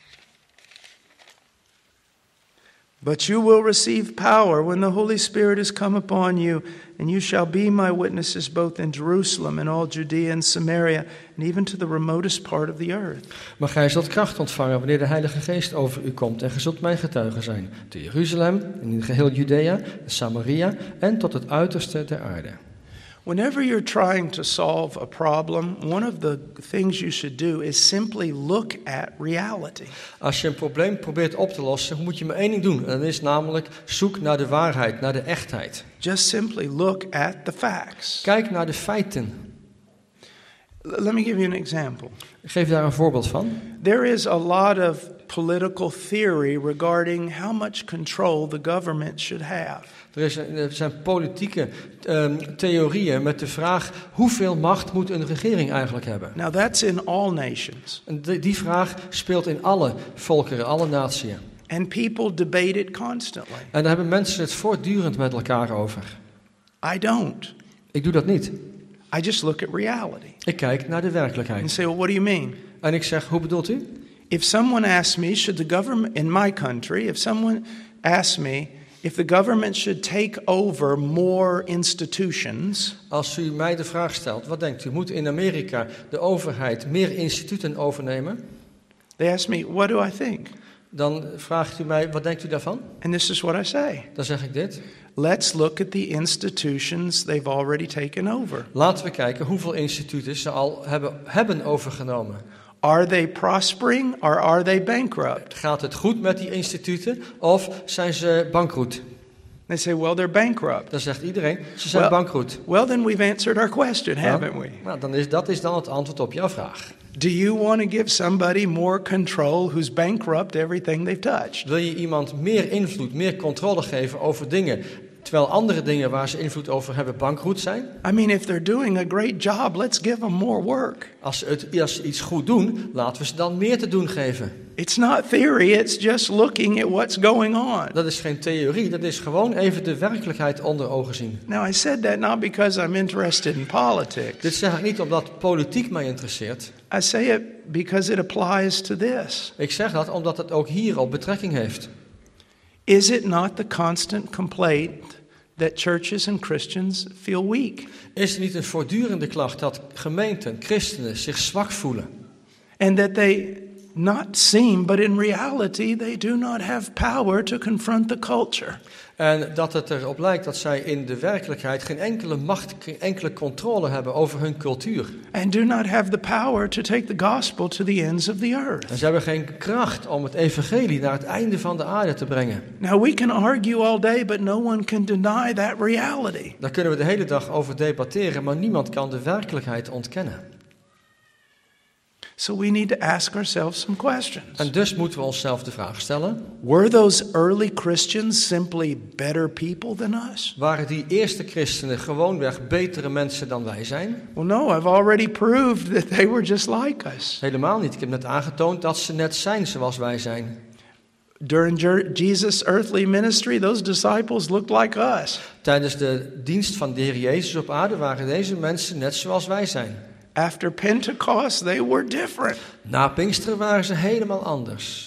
A: But you will receive power when the Holy Spirit has come upon you, and you shall be my witnesses both in Jerusalem and all Judea and Samaria, and even to the remotest part of the earth.
B: Maar gij zult kracht ontvangen wanneer de Heilige Geest over u komt en gij zult mijn getuige zijn. Te Jeruzalem, en in geheel Judea, Samaria en tot het uiterste der aarde.
A: Whenever you're trying to solve a problem, one of the things you should do is simply look at reality.
B: Als je een probleem probeert op te lossen, moet je maar één ding doen. En dat is namelijk zoek naar de waarheid, naar de echtheid.
A: Just simply look at the facts.
B: Kijk naar de feiten.
A: L- Let me give you an example.
B: Ik geef daar een voorbeeld van.
A: There is a lot of political theory regarding how much control the government should have.
B: Er, is, er zijn politieke um, theorieën met de vraag hoeveel macht moet een regering eigenlijk hebben.
A: Now that's in all nations.
B: En die, die vraag speelt in alle volkeren, alle naties.
A: And people debate it constantly.
B: En daar hebben mensen het voortdurend met elkaar over.
A: I don't.
B: Ik doe dat niet.
A: I just look at reality
B: Ik kijk naar de
A: and
B: werkelijkheid.
A: say, well, what do you mean?
B: En ik zeg, hoe bedoelt u?
A: If someone asks me, should the government in my country, if someone asks me if the government should take over more institutions,
B: Als u mij de vraag stelt, wat denkt u? Moet in Amerika de overheid meer instituten overnemen?
A: they ask me, what do I think?
B: Dan vraagt u mij, wat denkt u daarvan?
A: And this is what I say.
B: Dan zeg ik dit.
A: Let's look at the institutions they've already taken over.
B: Laten we kijken hoeveel instituten ze al hebben, hebben overgenomen.
A: Are they prospering or are they bankrupt?
B: Gaat het goed met die instituten of zijn ze bankroet?
A: They say, well, they're bankrupt.
B: Dan zegt iedereen, ze zijn
A: Well-
B: bankroet.
A: Well, then we've answered our question, haven't we?
B: Nou, dan is, dat is dan het antwoord op jouw vraag.
A: Do you want to give somebody more control who's bankrupt everything they've touched?
B: Wil je iemand meer invloed, meer controle geven over dingen, terwijl andere dingen waar ze invloed over hebben bankroet zijn?
A: I mean, if they're doing a great job, let's give them more work.
B: Als ze, het, als ze iets goed doen, laten we ze dan meer te doen geven.
A: It's not theory, it's just looking at what's going on.
B: Dat is geen theorie, dat is gewoon even de werkelijkheid onder ogen zien.
A: Now, I said that not because I'm interested in politics.
B: Dit zeg ik niet omdat politiek mij interesseert.
A: I say it because it applies to this.
B: Ik zeg dat omdat het ook hierop betrekking heeft.
A: Is it not the constant complaint that churches and Christians feel weak?
B: Is het niet een voortdurende klacht dat gemeenten, christenen zich zwak voelen?
A: And that they not seem, but in reality, they do not have power to confront the culture.
B: En dat het erop lijkt dat zij in de werkelijkheid geen enkele macht, geen enkele controle hebben over hun cultuur.
A: And do not have the power to take the gospel to the ends of the earth.
B: En ze hebben geen kracht om het evangelie naar het einde van de aarde te brengen.
A: Now, we can argue all day, but no one can deny that reality.
B: Daar kunnen we de hele dag over debatteren, maar niemand kan de werkelijkheid ontkennen.
A: So we need to ask ourselves some questions.
B: En dus moeten we onszelf de vraag stellen:
A: Were those early Christians simply better people than us?
B: waren die eerste christenen gewoonweg betere mensen dan wij zijn?
A: Well, no, I've already proved that they were just like us.
B: Helemaal niet. Ik heb net aangetoond dat ze net zijn zoals wij zijn.
A: During Jesus' earthly ministry, those disciples looked like us.
B: Tijdens de dienst van de Heer Jezus op aarde waren deze mensen net zoals wij zijn.
A: After Pentecost, they were different.
B: Na Pinksteren waren ze helemaal anders.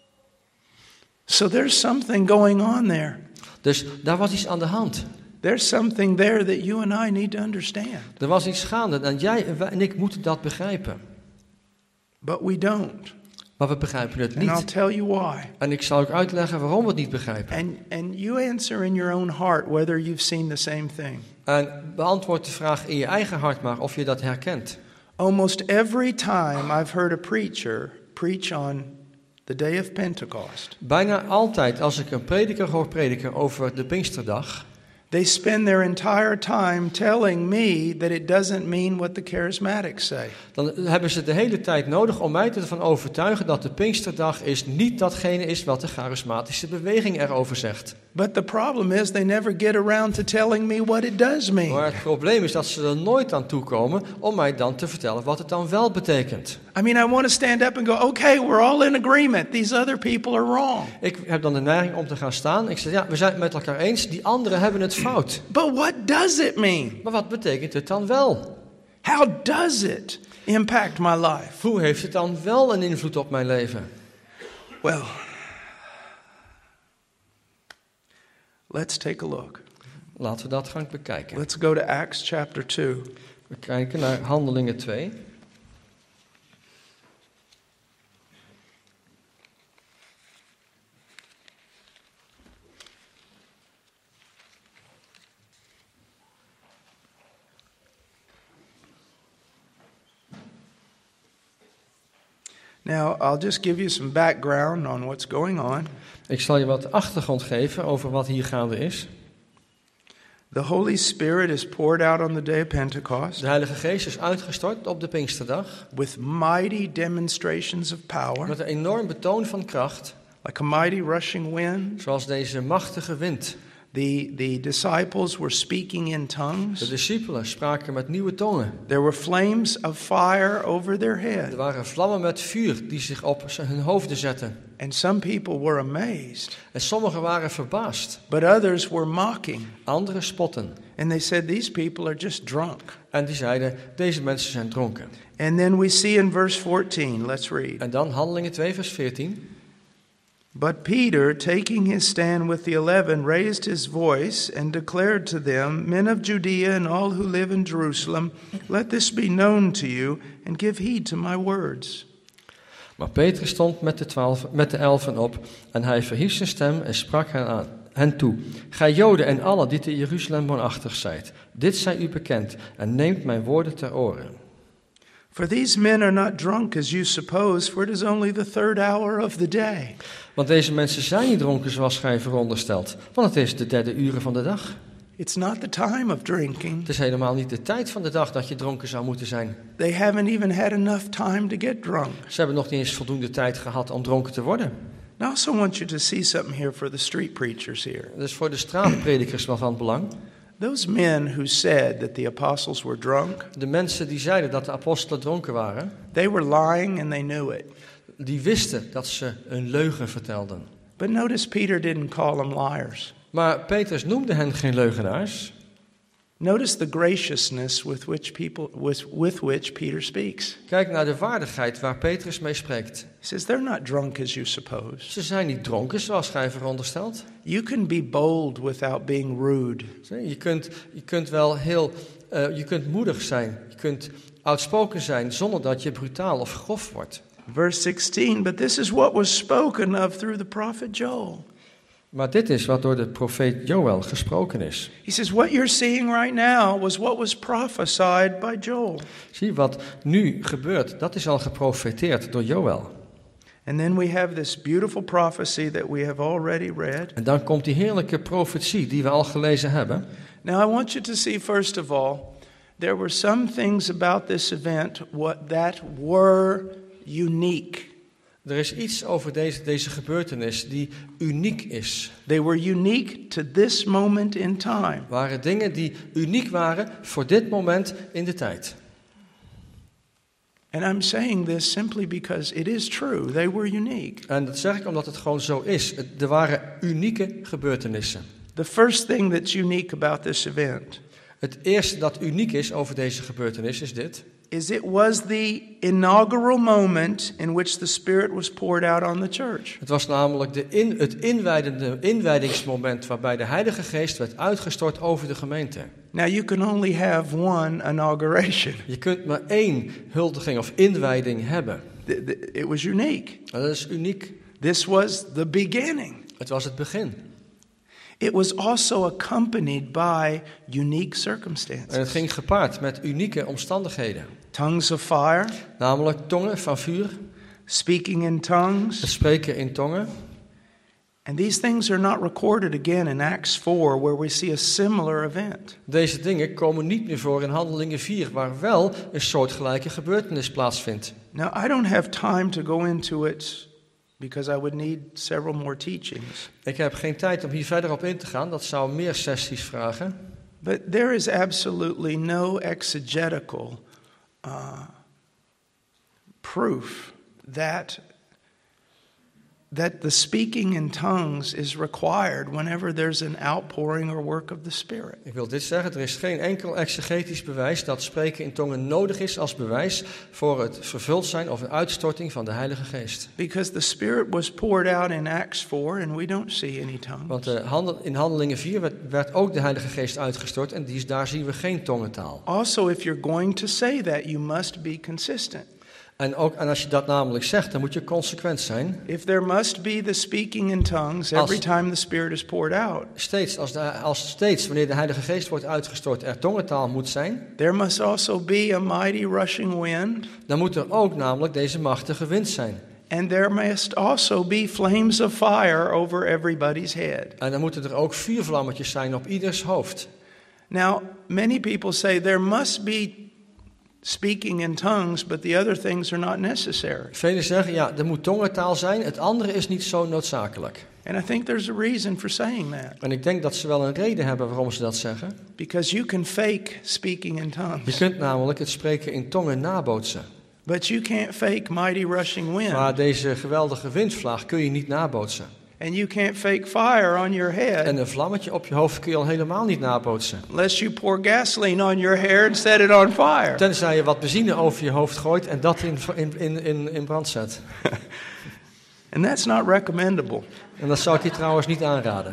A: So there's something going on there.
B: Dus daar was iets aan de hand.
A: There's something there that you and I need to understand.
B: Er was iets gaande en jij en ik moeten dat begrijpen.
A: But we don't.
B: Maar we begrijpen het
A: And I'll
B: niet.
A: tell you why.
B: En ik zal ook uitleggen waarom we het niet begrijpen.
A: And and you answer in your own heart whether you've seen the same thing.
B: En beantwoord de vraag in je eigen hart maar of je dat herkent.
A: Almost every time I've heard a preacher preach on the day of Pentecost,
B: Bijna altijd als ik een prediker hoor prediken over de Pinksterdag,
A: they spend their entire time telling me that it doesn't mean what the charismatics say.
B: dan hebben ze de hele tijd nodig om mij ervan overtuigen dat de Pinksterdag is niet datgene is wat de charismatische beweging erover zegt.
A: But the problem is they never get around to telling me what it does mean.
B: Maar het probleem is dat ze er nooit aan toekomen om mij dan te vertellen wat het dan wel betekent.
A: I mean, I want to stand up and go, okay, we're all in agreement. These other people are wrong.
B: Ik heb dan de neiging om te gaan staan. Ik zeg, ja, we zijn het met elkaar eens. Die anderen hebben het fout.
A: But what does it mean?
B: Maar wat betekent het dan wel?
A: How does it impact my life?
B: Hoe heeft het dan wel een invloed op mijn leven?
A: Well, let's take a look.
B: Laten we dat gaan bekijken.
A: Let's go to Acts chapter two.
B: We kijken naar Handelingen twee.
A: Now, I'll just give you some background on what's going on.
B: Ik zal je wat achtergrond geven over wat hier gaande is.
A: The Holy Spirit is poured out on the day of Pentecost
B: De Heilige Geest is uitgestort op de Pinksterdag
A: with mighty demonstrations of power,
B: met een enorm betoon van kracht,
A: like a mighty rushing wind.
B: zoals deze machtige wind.
A: The, the disciples were speaking in
B: De
A: tongues.
B: discipelen spraken met nieuwe tongen.
A: There were flames of fire over their
B: Er
A: head.
B: waren vlammen met vuur die zich op hun hoofden zetten.
A: And some people were amazed,
B: En sommigen waren verbaasd,
A: but others were mocking.
B: anderen spotten.
A: And they said, these people are just drunk.
B: En die zeiden, deze mensen zijn dronken.
A: And then we see in verse fourteen, let's read.
B: En dan Handelingen twee vers veertien.
A: But Peter, taking his stand with the eleven, raised his voice and declared to them, Men of Judea and all who live in Jerusalem, let this be known to you, and give heed to my words.
B: Maar Petrus stond met de, twaalf, met de elfen op en hij verhief zijn stem en sprak hen, aan, hen toe. Gij Joden en allen die te Jeruzalem woonachtig zijt, dit zij u bekend en neemt mijn woorden ter oren.
A: For these men are not drunk as you suppose, for it is only the third hour of the day.
B: Want deze mensen zijn niet dronken zoals gij veronderstelt, want het is de derde uren van de dag.
A: It's not the time of drinking.
B: Het is helemaal niet de tijd van de dag dat je dronken zou moeten zijn.
A: They haven't even had enough time to get drunk.
B: Ze hebben nog niet eens voldoende tijd gehad om dronken te worden.
A: I also want you to see something here for the street preachers here.
B: Dat is voor de straatpredikers wel van belang.
A: Those men who said that the apostles were drunk,
B: De mensen die zeiden dat de apostelen dronken waren,
A: they were lying and they knew it.
B: die wisten dat ze een leugen vertelden.
A: But notice Peter didn't call them liars.
B: Maar Petrus noemde hen geen leugenaars.
A: Notice the graciousness with which people with, with which Peter speaks.
B: Kijk naar de waardigheid waar Petrus mee spreekt.
A: He says they're not drunk as you suppose.
B: Ze zijn niet dronken zoals gij veronderstelt.
A: You can be bold without being rude.
B: Je kunt, je kunt wel heel, uh, je kunt moedig zijn. Je kunt outspoken zijn zonder dat je brutaal of grof wordt.
A: Verse sixteen, but this is what was spoken of through the prophet Joel.
B: Maar dit is wat door de profeet Joël gesproken is.
A: He says what you're seeing right now was what was prophesied by Joel.
B: Zie, wat nu gebeurt, dat is al geprofeteerd door Joël.
A: And then we have this beautiful prophecy that we have already read.
B: En dan komt die heerlijke profetie die we al gelezen hebben.
A: Now I want you to see first of all there were some things about this event what, that were unique.
B: Er is iets over deze, deze gebeurtenis die uniek is.
A: They were unique to this moment in time.
B: Er waren dingen die uniek waren voor dit moment in de tijd.
A: And I'm saying this simply because it is true. They were unique.
B: En dat zeg ik omdat het gewoon zo is. Er waren unieke gebeurtenissen.
A: The first thing that's unique about this event
B: Het eerste dat uniek is over deze gebeurtenis is dit.
A: is it was the inaugural moment in which the Spirit was poured out on the church.
B: Het was namelijk de in, het inwijdende, inwijdingsmoment waarbij de Heilige Geest werd uitgestort over de gemeente.
A: Now you can only have one inauguration.
B: Je kunt maar één huldiging of inwijding hebben.
A: The- the- It was unique.
B: En dat is uniek.
A: This was the beginning.
B: Het was het begin.
A: It was also accompanied by unique
B: En
A: circumstances.
B: het ging gepaard met unieke omstandigheden.
A: Tongues of fire,
B: Namelijk tongen van vuur,
A: speaking in
B: het
A: tongues.
B: spreken in tongen.
A: And these things are not recorded again in Acts four, where we see a similar event.
B: Deze dingen komen niet meer voor in Handelingen vier, waar wel een soortgelijke gebeurtenis plaatsvindt.
A: Now, I don't have time to go into it because I would need several more teachings.
B: Ik heb geen tijd om hier verder op in te gaan, dat zou meer sessies vragen.
A: But there is absolutely no exegetical uh, proof that that the speaking in tongues is required whenever there's an outpouring or work of the Spirit.
B: Ik wil dit zeggen, er is geen enkel exegetisch bewijs dat spreken in tongen nodig is als bewijs voor het vervuld zijn of een uitstorting van de Heilige Geest.
A: Because the Spirit was poured out in Acts four and we don't see any tongues.
B: Want uh, handel, in Handelingen vier werd, werd ook de Heilige Geest uitgestort en die, daar zien we geen tongentaal.
A: Also, if you're going to say that, you must be consistent.
B: En, ook, en als je dat namelijk zegt, dan moet je consequent zijn.
A: If there must be the speaking in tongues every
B: Als-
A: time the Spirit is poured out,
B: Steeds, als, de, als steeds wanneer de Heilige Geest wordt uitgestort er tongentaal moet zijn,
A: there must also be a mighty rushing wind,
B: dan moet er ook namelijk deze machtige wind zijn.
A: and there must also be flames of fire over everybody's head.
B: En dan moeten er ook vuurvlammetjes zijn op ieders hoofd.
A: Now, many people say there must be speaking in tongues, but the other things are not necessary.
B: Velen zeggen, ja, er moet tongentaal zijn, het andere is niet zo noodzakelijk.
A: And I think there's a reason for saying that.
B: En ik denk dat ze wel een reden hebben waarom ze dat zeggen.
A: Because you can fake speaking in
B: Je
A: tongues,
B: kunt namelijk het spreken in tongen nabootsen.
A: but you can't fake mighty rushing
B: Maar
A: wind.
B: deze geweldige windvlaag kun je niet nabootsen.
A: And you can't fake fire on your head
B: En een vlammetje op je hoofd kun je al helemaal niet nabootsen.
A: unless you pour gasoline on your hair and set it on fire.
B: Tenzij je wat benzine over je hoofd gooit en dat in, in, in, in, in brand zet.
A: And that's not recommendable.
B: En dat zou ik je trouwens niet aanraden.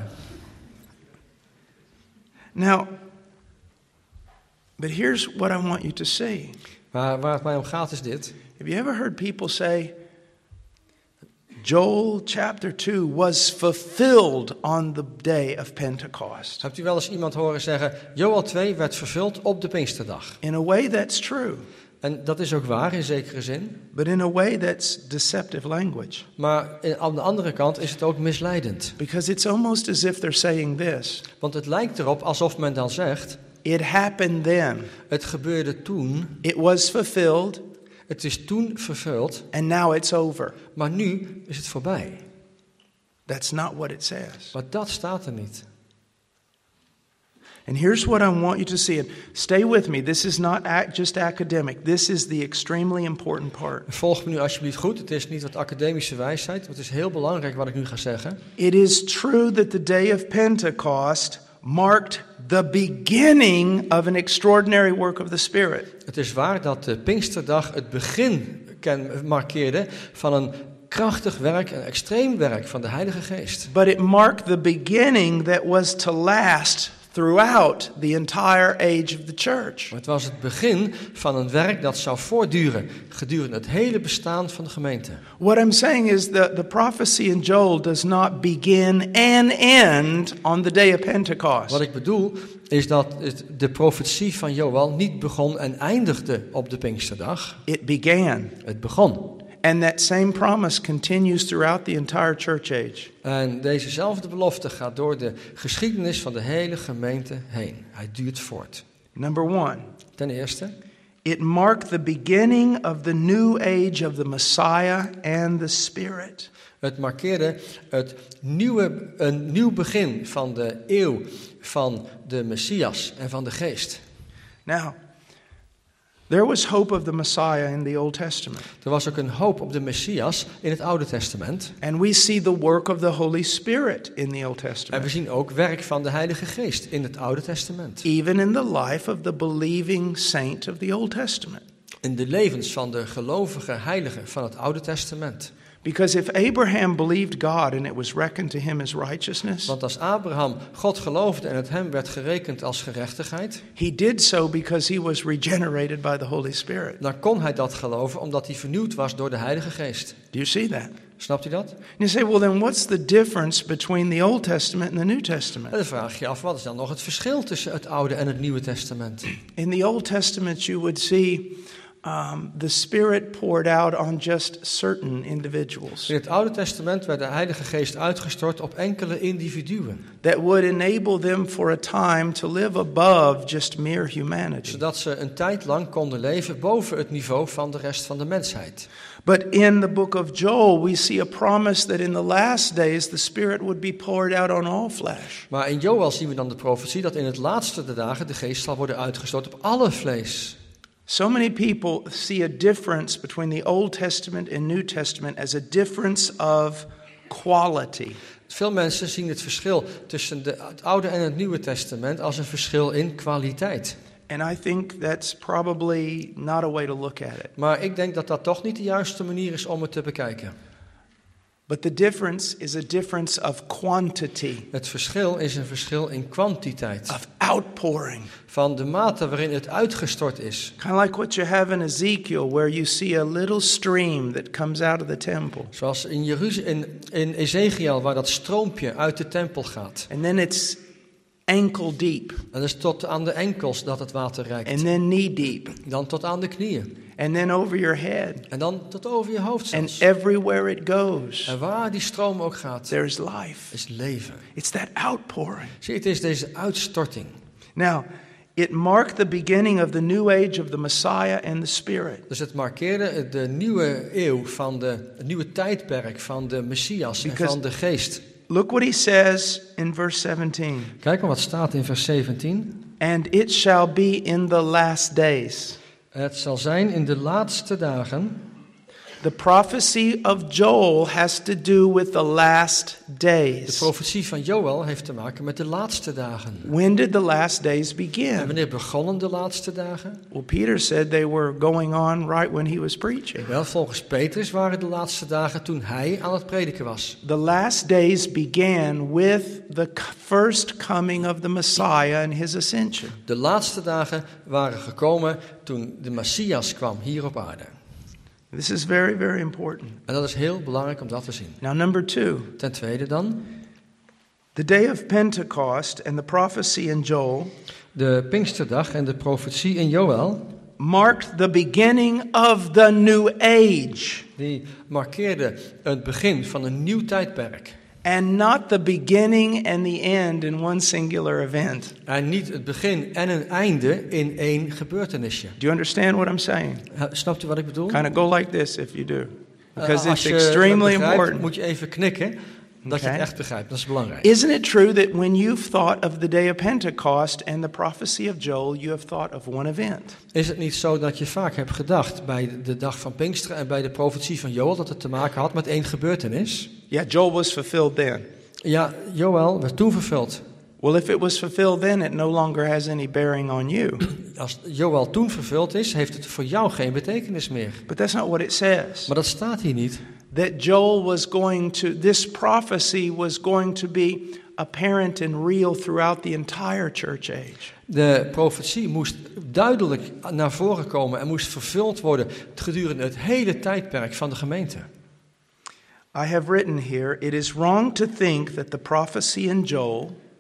A: Now, but here's what I want you to see.
B: Maar waar het mij om gaat is dit.
A: Have you ever heard people say, Joel chapter two was fulfilled on the day of Pentecost?
B: Hebt u wel eens iemand horen zeggen, Joel twee werd vervuld op de Pinksterdag.
A: In a way that's true,
B: En dat is ook waar in zekere zin.
A: but in a way that's deceptive language.
B: Maar in- aan de andere kant is het ook misleidend.
A: Because it's almost as if they're saying this.
B: Want het lijkt erop alsof men dan zegt,
A: It happened then.
B: het gebeurde toen,
A: It was fulfilled,
B: het is toen vervuld,
A: and now it's over.
B: maar nu is het voorbij.
A: That's not what it says.
B: Maar dat staat er niet.
A: And here's what I want you to see. And stay with me. This is not ac- just academic. This is the extremely important part.
B: Volg me nu alsjeblieft goed. Het is niet wat academische wijsheid. Maar het is heel belangrijk wat ik nu ga zeggen.
A: It is true that the day of Pentecost marked the beginning of an extraordinary work of the Spirit.
B: Het is waar dat de Pinksterdag het begin ken, markeerde van een krachtig werk, een extreem werk van de Heilige Geest.
A: But it marked the beginning that was to last throughout the entire age of the church.
B: Maar het was het begin van een werk dat zou voortduren gedurende het hele bestaan van de gemeente.
A: What I'm saying is that the prophecy in Joel does not begin and end on the day of Pentecost.
B: Wat ik bedoel is dat het, de profetie van Joël niet begon en eindigde op de Pinksterdag.
A: It began.
B: Het begon.
A: And that same promise continues throughout the entire church age.
B: En dezezelfde belofte gaat door de geschiedenis van de hele gemeente heen. Hij duurt voort.
A: Number one,
B: Ten eerste,
A: it marked the beginning of the new age of the Messiah and the Spirit.
B: het markeerde het nieuwe, een nieuw begin van de eeuw van de Messias en van de Geest.
A: Now, there was hope of the Messiah in the Old Testament.
B: Er was ook een hoop op de Messias in het Oude Testament.
A: And we see the work of the Holy Spirit in the Old
B: En we
A: Testament.
B: zien ook werk van de Heilige Geest in het Oude Testament.
A: Even in the life of the believing saint of the Old Testament.
B: In de levens van de gelovige heiligen van het Oude Testament.
A: Because if Abraham believed God and it was reckoned to him as righteousness,
B: Want als Abraham God geloofde en het hem werd gerekend als gerechtigheid,
A: he did so because he was regenerated by the Holy Spirit.
B: dan kon hij dat geloven omdat hij vernieuwd was door de Heilige Geest.
A: Do you see that?
B: Snapt u dat?
A: And you say, well, then what's the difference between the Old Testament and the New
B: En
A: Testament?
B: dan vraag je je af, wat is dan nog het verschil tussen het Oude en het Nieuwe Testament?
A: In the Old Testament, you would see um, the Spirit poured out on just certain individuals
B: In het Oude Testament werd de Heilige Geest uitgestort op enkele individuen,
A: that would enable them for a time to live above just mere humanity.
B: zodat ze een tijd lang konden leven boven het niveau van de rest van de mensheid.
A: But in the book of Joel, we see a promise that in the last days the Spirit would be poured out on all flesh.
B: Maar in Joël zien we dan de profetie dat in het laatste de dagen de Geest zal worden uitgestort op alle vlees.
A: So many people see a difference between the Old Testament and New Testament as a difference of quality.
B: Veel mensen zien het verschil tussen de, het Oude en het Nieuwe Testament als een verschil in kwaliteit.
A: And I think that's probably not a way to look at it.
B: Maar ik denk dat dat toch niet de juiste manier is om het te bekijken.
A: But the difference is a difference of quantity,
B: Het verschil is een verschil in kwantiteit.
A: of outpouring.
B: Van de mate waarin het uitgestort is.
A: Kind of like what you have in Ezekiel, where you see a little stream that comes out of the temple.
B: Zoals in, Jeruzalem, in, in Ezekiel, waar dat stroompje uit de tempel gaat.
A: And then it's ankle deep,
B: En dat is tot aan de enkels dat het water reikt.
A: and then knee deep,
B: Dan tot aan de knieën.
A: and then over your head.
B: En dan tot over je hoofd
A: And
B: zelfs.
A: everywhere it goes,
B: En waar die stroom ook gaat,
A: there's life.
B: is leven.
A: It's that outpouring.
B: Zie, het is deze uitstorting.
A: Now, it marked the beginning of the new age of the Messiah and the Spirit.
B: Dus het markeerde de nieuwe eeuw van de, het nieuwe tijdperk van de Messias en
A: Because-
B: van de Geest.
A: Look what he says in verse seventeen.
B: Kijk maar wat staat in vers zeventien.
A: And it shall be in the last days.
B: Het zal zijn in de laatste dagen.
A: The prophecy of Joel has to do with the last
B: De
A: days.
B: profetie van Joël heeft te maken met de laatste dagen.
A: When did the last days
B: En
A: begin?
B: wanneer begonnen de laatste dagen?
A: Well, Peter said they were going on right when he was preaching.
B: Wel, volgens Petrus waren de laatste dagen toen hij aan het prediken was.
A: The last days began with the c- first coming of the Messiah and his ascension.
B: De laatste dagen waren gekomen toen de Messias kwam hier op aarde.
A: This is very, very important.
B: En dat is heel belangrijk om dat te zien.
A: Now, number two,
B: Ten tweede dan,
A: the day of Pentecost and the prophecy in Joel
B: de Pinksterdag en de profetie in Joël,
A: marked the beginning of the new age,
B: die markeerde het begin van een nieuw tijdperk.
A: and not the beginning and the end in one singular event.
B: En niet het begin en een einde in één gebeurtenisje.
A: Do you understand what I'm saying?
B: Snapt u wat ik bedoel?
A: Kind of go like this if you do,
B: Uh,
A: because
B: als
A: it's
B: je het
A: extremely
B: begrijpt,
A: important.
B: moet je even knikken dat je
A: Okay.
B: het echt begrijpt. Dat is belangrijk.
A: Isn't it true that when you've thought of the day of Pentecost and the prophecy of Joel, you have thought of one event?
B: Is het niet zo dat je vaak hebt gedacht bij de dag van Pinksteren en bij de profetie van Joël dat het te maken had met één gebeurtenis?
A: Yeah, Joel was fulfilled then.
B: Ja, Joël werd toen vervuld.
A: Well, if it was fulfilled then, it no longer has any bearing on you.
B: Als Joël toen vervuld is, heeft het voor jou geen betekenis meer.
A: But that's not what it says.
B: Maar dat staat hier niet.
A: That Joel was going to, this prophecy was going to be apparent and real throughout the entire church age.
B: De profetie moest duidelijk naar voren komen en moest vervuld worden gedurende het hele tijdperk van de gemeente.
A: I have written here, it is wrong to think that the prophecy in Joel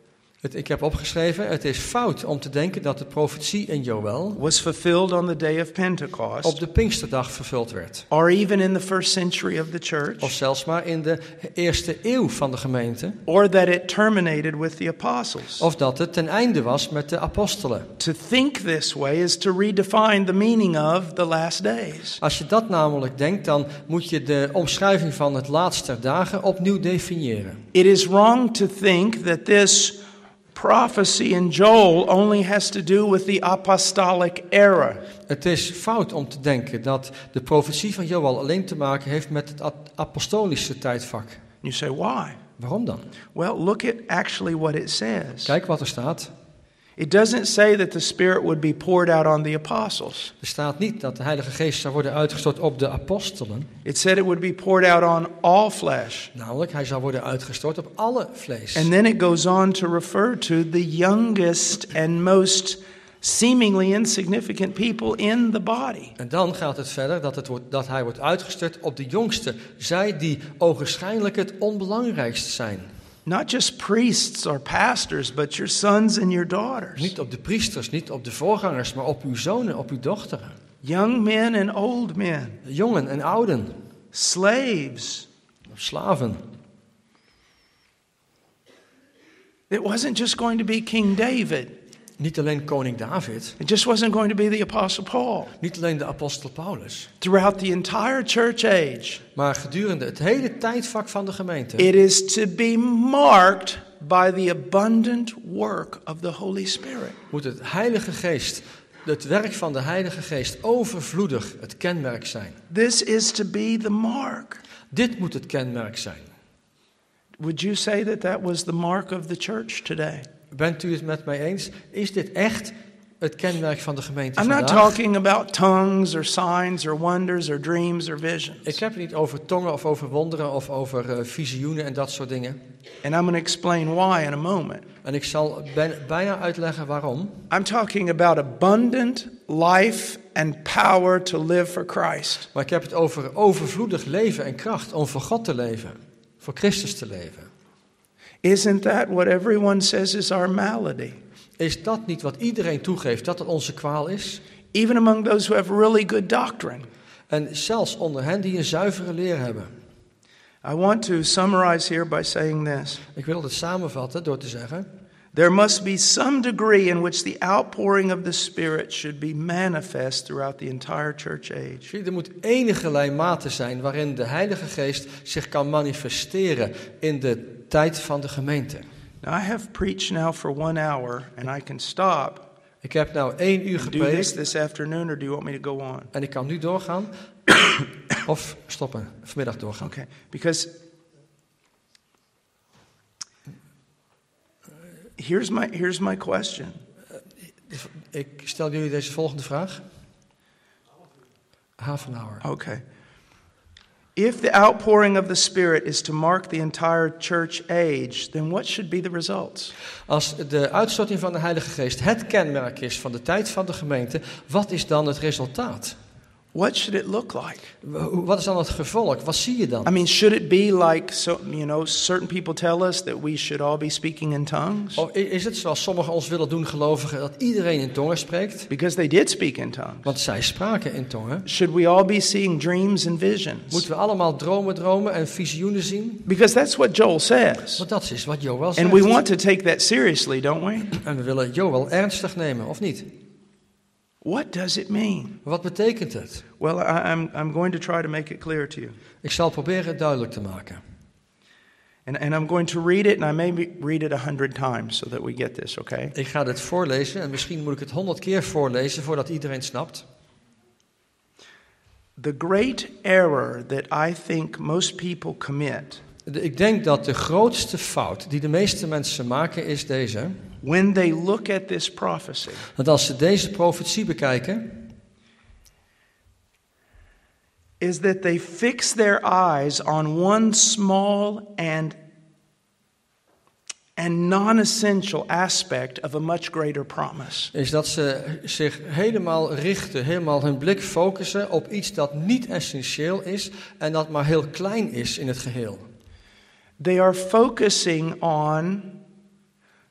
B: Het, ik heb opgeschreven, het is fout om te denken dat de profetie in Joël
A: was fulfilled on the day of Pentecost,
B: op de Pinksterdag vervuld werd.
A: or even in the first century of the church,
B: Of zelfs maar in de eerste eeuw van de gemeente.
A: or that it terminated with the apostles.
B: Of dat het ten einde was met de apostelen.
A: To think this way is to redefine the meaning of the last days.
B: Als je dat namelijk denkt, dan moet je de omschrijving van het laatste der dagen opnieuw definiëren.
A: It is wrong to think that this prophecy in Joel only has to do with the apostolic era.
B: Het is fout om te denken dat de profetie van Joël alleen te maken heeft met het apostolische tijdvak.
A: You say, why?
B: Waarom dan?
A: Well, look at actually what it says.
B: Kijk wat er staat.
A: It doesn't say that the Spirit would be poured out on the apostles.
B: Er staat niet dat de Heilige Geest zou worden uitgestort op de apostelen.
A: It said it would be poured out on all flesh.
B: Namelijk, hij zou worden uitgestort op alle vlees.
A: And then it goes on to refer to the youngest and most seemingly insignificant people in the body.
B: En dan gaat het verder dat, het wordt, dat hij wordt uitgestort op de jongste. Zij die ogenschijnlijk het onbelangrijkst zijn.
A: Not just priests or pastors, but your sons and your daughters.
B: Niet op de priesters, niet op de voorgangers, maar op uw zonen, op uw dochteren.
A: Young men and old men.
B: Jongen en ouden.
A: Slaves.
B: Slaven.
A: It wasn't just going to be King David.
B: Niet alleen koning David.
A: It just wasn't going to be the Apostle Paul.
B: Niet alleen de apostel Paulus.
A: Throughout the entire church age.
B: Maar gedurende het hele tijdvak van de gemeente.
A: It is to be marked by the abundant work of the Holy Spirit.
B: Moet het Heilige Geest, het werk van de Heilige Geest overvloedig het kenmerk zijn.
A: This is to be the mark.
B: Dit moet het kenmerk zijn.
A: Would you say that that was the mark of the church today?
B: Bent u het met mij eens? Is dit echt het kenmerk van de gemeente
A: I'm
B: vandaag?
A: not talking about tongues or signs or wonders or dreams or visions.
B: Ik heb het niet over tongen of over wonderen of over uh, visioenen en dat soort dingen.
A: And I'm going to explain why in a moment.
B: En ik zal ben, bijna uitleggen waarom.
A: I'm talking about abundant life and power to live for Christ.
B: Maar ik heb het over overvloedig leven en kracht om voor God te leven. Voor Christus te leven.
A: Isn't that what everyone says is our malady?
B: Is dat niet wat iedereen toegeeft, dat het onze kwaal is?
A: Even among those who have really good doctrine.
B: En zelfs onder hen die een zuivere leer hebben.
A: I want to summarize here by saying this.
B: Ik wil het samenvatten door te zeggen.
A: There must be some degree in which the outpouring of the Spirit should be manifest throughout the entire church age.
B: Er moet enige mate zijn waarin de Heilige Geest zich kan manifesteren in de tijd van de gemeente.
A: Now I have preached now for one hour and I can stop.
B: Ik heb nou één uur
A: Do this
B: gepreekt
A: this afternoon or do you want me to go on?
B: en ik kan nu doorgaan of stoppen, vanmiddag doorgaan.
A: Okay, because here's my here's my question.
B: Ik stel jullie deze volgende vraag. Half an hour.
A: Okay. If the outpouring of the Spirit is to mark the entire church age, then what should be the results?
B: Als de uitstorting van de Heilige Geest het kenmerk is van de tijd van de gemeente, wat is dan het resultaat?
A: What should it look like?
B: Wat is dan het gevolg? Wat zie je dan?
A: I mean, should it be like, so, you know, certain people tell us that we should all be speaking in tongues?
B: Of is het zoals sommigen ons willen doen gelovigen dat iedereen in tongen spreekt?
A: Because they did speak in tongues.
B: Want zij spraken in tongen.
A: Should we all be seeing dreams and visions?
B: Moeten we allemaal dromen dromen en visioenen zien?
A: Because that's what Joel says.
B: Want dat is wat Joël zegt.
A: And we want to take that seriously, don't we?
B: En we willen Joël ernstig nemen, of niet?
A: What does it mean?
B: Wat betekent het?
A: Well, I, I'm, I'm going to try to make it clear to you.
B: Ik zal proberen het duidelijk te maken.
A: And, and I'm going to read it, and I may read it a hundred times so that we get this, okay?
B: Ik ga dit voorlezen en misschien moet ik het honderd keer voorlezen voordat iedereen snapt.
A: The great error that I think most people commit.
B: Ik denk dat de grootste fout die de meeste mensen maken is deze.
A: When they look at this prophecy.
B: Dat als ze deze profetie bekijken,
A: is that they fix their eyes on one small and and non-essential aspect of a much greater promise.
B: Is dat ze zich helemaal richten, helemaal hun blik focussen op iets dat niet essentieel is en dat maar heel klein is in het geheel.
A: They are focusing on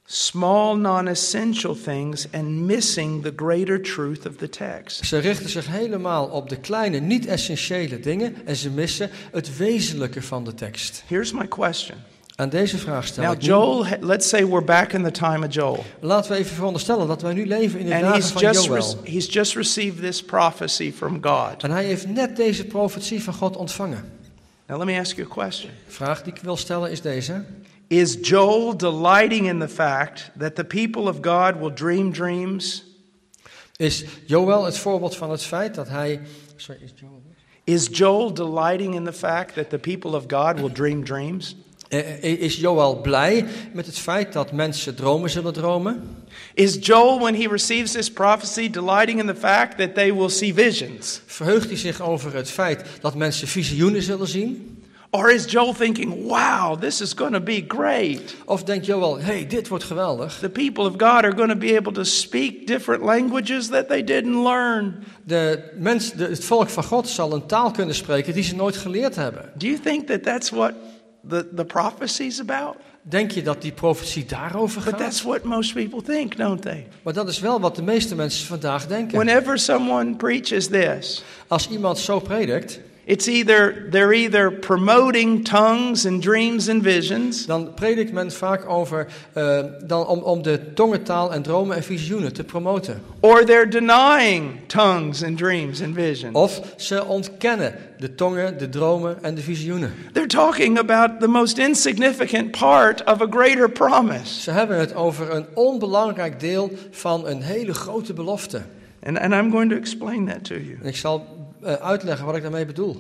A: small non-essential things and missing the greater truth of the text.
B: Ze richten zich helemaal op de kleine, niet-essentiële dingen en ze missen het wezenlijke van de tekst.
A: Here's my question.
B: Aan deze vraag stel
A: Now
B: ik nu.
A: Joel, let's say we're back in the time of Joel.
B: Laten we even veronderstellen dat wij nu leven in de
A: And
B: dagen
A: he's
B: van
A: just,
B: Joël.
A: re- he's just received this prophecy from God.
B: En hij heeft net deze profetie van God ontvangen.
A: Now let me ask you a question.
B: De vraag die ik wil stellen is deze.
A: Is Joel delighting in the fact that the people of God will dream dreams?
B: Is Joël het voorbeeld van het feit dat hij... Sorry, is Joël...
A: Is Joel delighting in the fact that the people of God will dream dreams?
B: Is Joël blij met het feit dat mensen dromen zullen dromen?
A: Is Joel, when he receives this prophecy, delighting in the fact that they will see visions?
B: Verheugt hij zich over het feit dat mensen visioenen zullen zien?
A: Or is Joel thinking, wow, this is going to be great?
B: Of denkt Joël, hey, dit wordt geweldig.
A: The people of God are going to be able to speak different languages that they didn't learn.
B: De mens, de, het volk van God zal een taal kunnen spreken die ze nooit geleerd hebben.
A: Do you think that that's what the, the prophecy is about?
B: Denk je dat die profetie daarover
A: But
B: gaat?
A: that's what most people think, don't they?
B: Maar dat is wel wat de meeste mensen vandaag denken.
A: Whenever someone preaches this,
B: Als iemand zo predikt,
A: it's either they're either promoting tongues and dreams and visions,
B: dan predikt men vaak over uh, dan om, om de tongentaal en dromen en visioenen te promoten.
A: or they're denying tongues and dreams and visions.
B: Of ze ontkennen de tongen, de dromen en de visioenen.
A: They're talking about the most insignificant part of a greater promise.
B: Ze hebben het over een onbelangrijk deel van een hele grote belofte.
A: And, and I'm going to explain that to you.
B: En ik zal uh, uitleggen wat ik daarmee bedoel.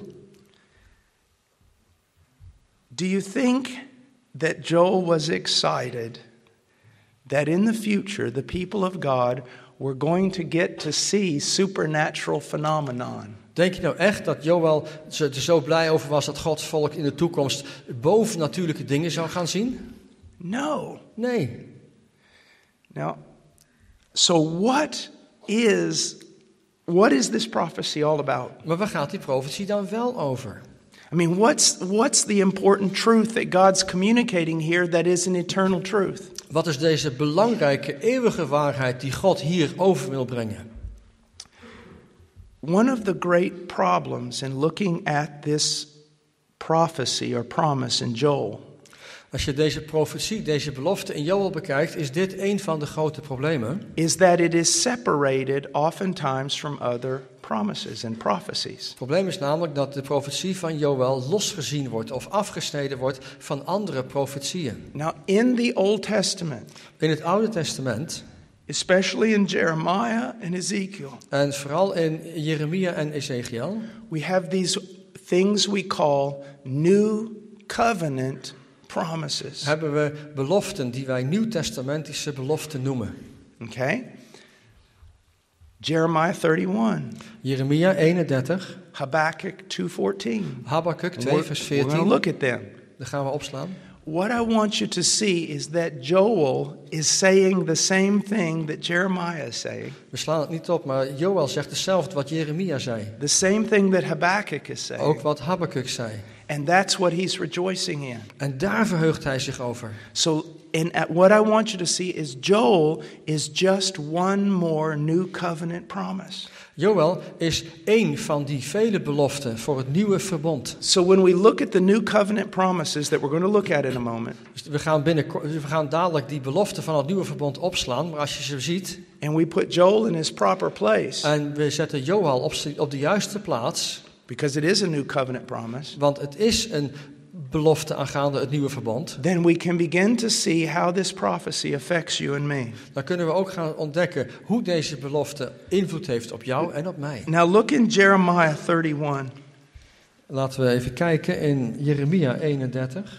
A: Do you think that Joel was excited that in the future the people of God were going to get to see supernatural phenomenon?
B: Denk je nou echt dat Joël er zo blij over was dat Gods volk in de toekomst bovennatuurlijke dingen zou gaan zien?
A: No.
B: Nee.
A: Now, so what is what is this prophecy all about?
B: Maar waar gaat die profetie dan wel over?
A: I mean, what's what's the important truth that God's communicating here that is an eternal truth?
B: Wat is deze belangrijke eeuwige waarheid die God hier over wil brengen?
A: One of the great problems in looking at this prophecy or promise in Joel
B: Als je deze profetie, deze belofte in Joël bekijkt, is dit een van de grote problemen.
A: is that it is separated oftentimes from other promises and prophecies.
B: Het probleem is namelijk dat de profetie van Joël losgezien wordt of afgesneden wordt van andere profetieën.
A: Now, in the Old Testament,
B: In het Oude Testament,
A: especially in Jeremiah and Ezekiel,
B: en vooral in Jeremia en Ezekiel,
A: we have these things we call new covenant promises.
B: hebben we beloften die wij nieuwtestamentische beloften noemen.
A: Okay? Jeremiah thirty-one,
B: Jeremia eenendertig,
A: Habakkuk two fourteen.
B: Habakuk
A: And
B: twee
A: we're,
B: vers
A: we're going to
B: veertien.
A: look at them.
B: Daar gaan we opslaan.
A: What I want you to see is that Joel is saying the same thing that Jeremiah is saying,
B: We slaan het niet op, maar Joël zegt hetzelfde wat Jeremia zei.
A: the same thing that Habakkuk is saying.
B: Ook wat Habakuk zei.
A: And that's what he's rejoicing in.
B: En daar verheugt hij zich over.
A: So, and at what I want you to see is Joel is just one more new covenant promise.
B: Joël is één van die vele beloften voor het nieuwe verbond.
A: So when we look at the new covenant promises that we're going to look at in a moment,
B: Dus we gaan, binnenkort, we gaan dadelijk die beloften van het nieuwe verbond opslaan. Maar als je ze ziet
A: and we put Joel in his proper place,
B: en we zetten Joël op, z'n- op de juiste plaats.
A: because it is a new covenant promise,
B: Want het is een belofte aangaande het nieuwe verbond.
A: then we can begin to see how this prophecy affects you and me.
B: Dan kunnen we ook gaan ontdekken hoe deze belofte invloed heeft op jou en op mij.
A: Now look in Jeremiah thirty-one.
B: Laten we even kijken in Jeremia eenendertig.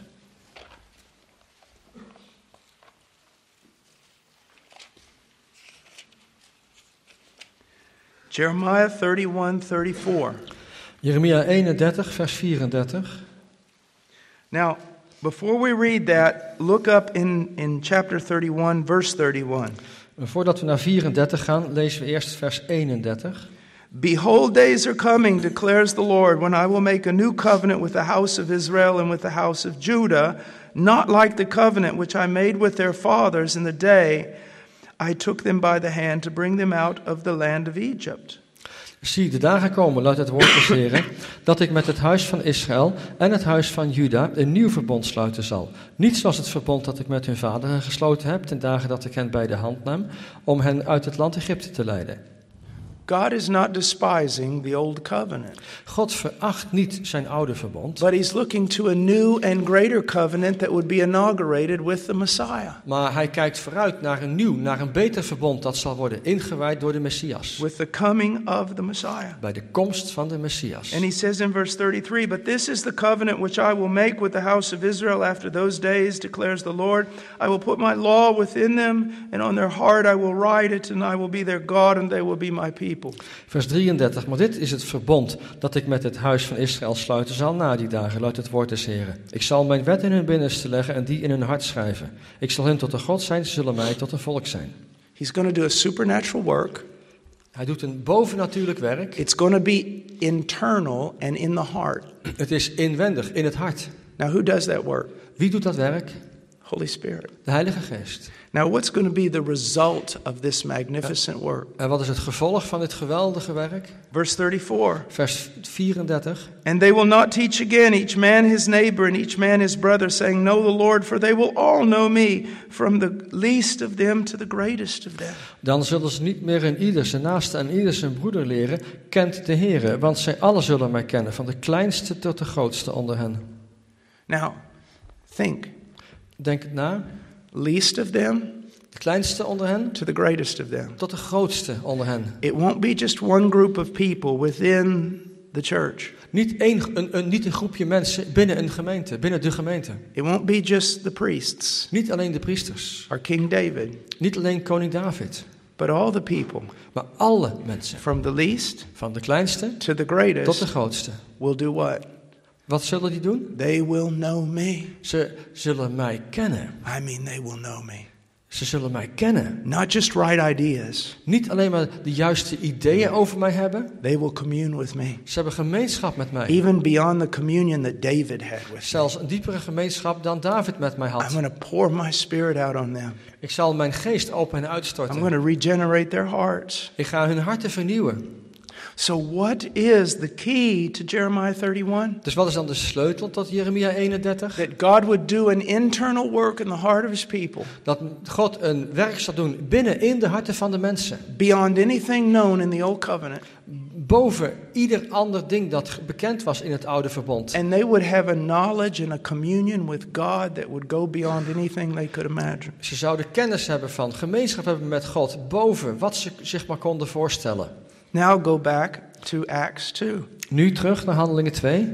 A: Jeremiah thirty-one, thirty-four.
B: Jeremia eenendertig, vers vierendertig.
A: Now, before we read that, look up in, in chapter thirty-one, verse thirty-one.
B: En voordat we naar vierendertig gaan, lezen we eerst vers eenendertig.
A: Behold, days are coming, declares the Lord, when I will make a new covenant with the house of Israel and with the house of Judah, not like the covenant which I made with their fathers in the day I took them by the hand to bring them out of the land of Egypt.
B: Zie, de dagen komen, luidt het woord des Heren, dat ik met het huis van Israël en het huis van Juda een nieuw verbond sluiten zal. Niet zoals het verbond dat ik met hun vaderen gesloten heb, ten dagen dat ik hen bij de hand nam, om hen uit het land Egypte te leiden.
A: God is not despising the old covenant.
B: God veracht niet zijn oude verbond.
A: But he's looking to a new and greater covenant that would be inaugurated with the Messiah.
B: Maar hij kijkt vooruit naar een nieuw, naar een beter verbond dat zal worden ingewijd door de Messias.
A: With the coming of the Messiah.
B: Bij de komst van de Messias.
A: And he says in verse thirty-three, but this is the covenant which I will make with the house of Israel after those days, declares the Lord. I will put my law within them, and on their heart I will write it, and I will be their God, and they will be my people.
B: Vers drieëndertig, maar dit is het verbond dat ik met het huis van Israël sluiten zal na die dagen, luidt het woord des Heren. Ik zal mijn wet in hun binnenste leggen en die in hun hart schrijven. Ik zal hen tot een God zijn, ze zullen mij tot een volk zijn.
A: He's going to do a supernatural work.
B: Hij doet een bovennatuurlijk werk.
A: It's going to be internal and in the heart.
B: Het is inwendig, in het hart.
A: Now who does that work?
B: Wie doet dat werk?
A: Holy Spirit.
B: De Heilige Geest.
A: Now what's going to be the result of this magnificent work?
B: En wat is het gevolg van dit geweldige werk?
A: Verse thirty-four.
B: Vers vierendertig.
A: And they will not teach again each man his neighbor and each man his brother, saying, know the Lord, for they will all know me, from the least of them to the greatest of them.
B: Dan zullen ze niet meer in ieder zijn naaste en ieder zijn broeder leren, kent de Heere, want zij allen zullen mij kennen, van de kleinste tot de grootste onder hen.
A: Now, think.
B: Denk het na.
A: Least of them.
B: De kleinste onder hen.
A: To the greatest of them.
B: Tot de grootste onder hen.
A: It won't be just one group of people within the church.
B: Niet een, een, een, niet een groepje mensen binnen een gemeente, binnen de gemeente.
A: It won't be just the priests.
B: Niet alleen de priesters.
A: Or King David.
B: Niet alleen koning David.
A: But all the people.
B: Maar alle mensen.
A: From the least.
B: Van de kleinste.
A: To the greatest.
B: Tot de grootste.
A: Will do what?
B: Wat zullen die doen?
A: They will know me.
B: Ze zullen mij kennen.
A: I mean, they will know me.
B: Ze zullen mij kennen.
A: Not just right ideas.
B: Niet alleen maar de juiste ideeën over mij hebben.
A: They will commune with me.
B: Ze hebben gemeenschap met mij.
A: Even beyond the communion that David had with
B: Zelfs
A: me.
B: een diepere gemeenschap dan David met mij had.
A: I'm going to pour my spirit out on them.
B: Ik zal mijn geest open en uitstorten.
A: I'm going to regenerate their hearts.
B: Ik ga hun harten vernieuwen.
A: So what is the key to Jeremiah thirty-one?
B: Dus wat is dan de sleutel tot Jeremia eenendertig?
A: That God would do an internal work in the heart of his people.
B: Dat God een werk zal doen binnen in de harten van de mensen.
A: Beyond anything known in the old covenant.
B: Boven ieder ander ding dat bekend was in het oude verbond.
A: And they would have a knowledge and a communion with God that would go beyond anything they could imagine.
B: Ze zouden kennis hebben van, gemeenschap hebben met God, boven wat ze zich maar konden voorstellen.
A: Now go back to Acts two.
B: Nu terug naar Handelingen twee.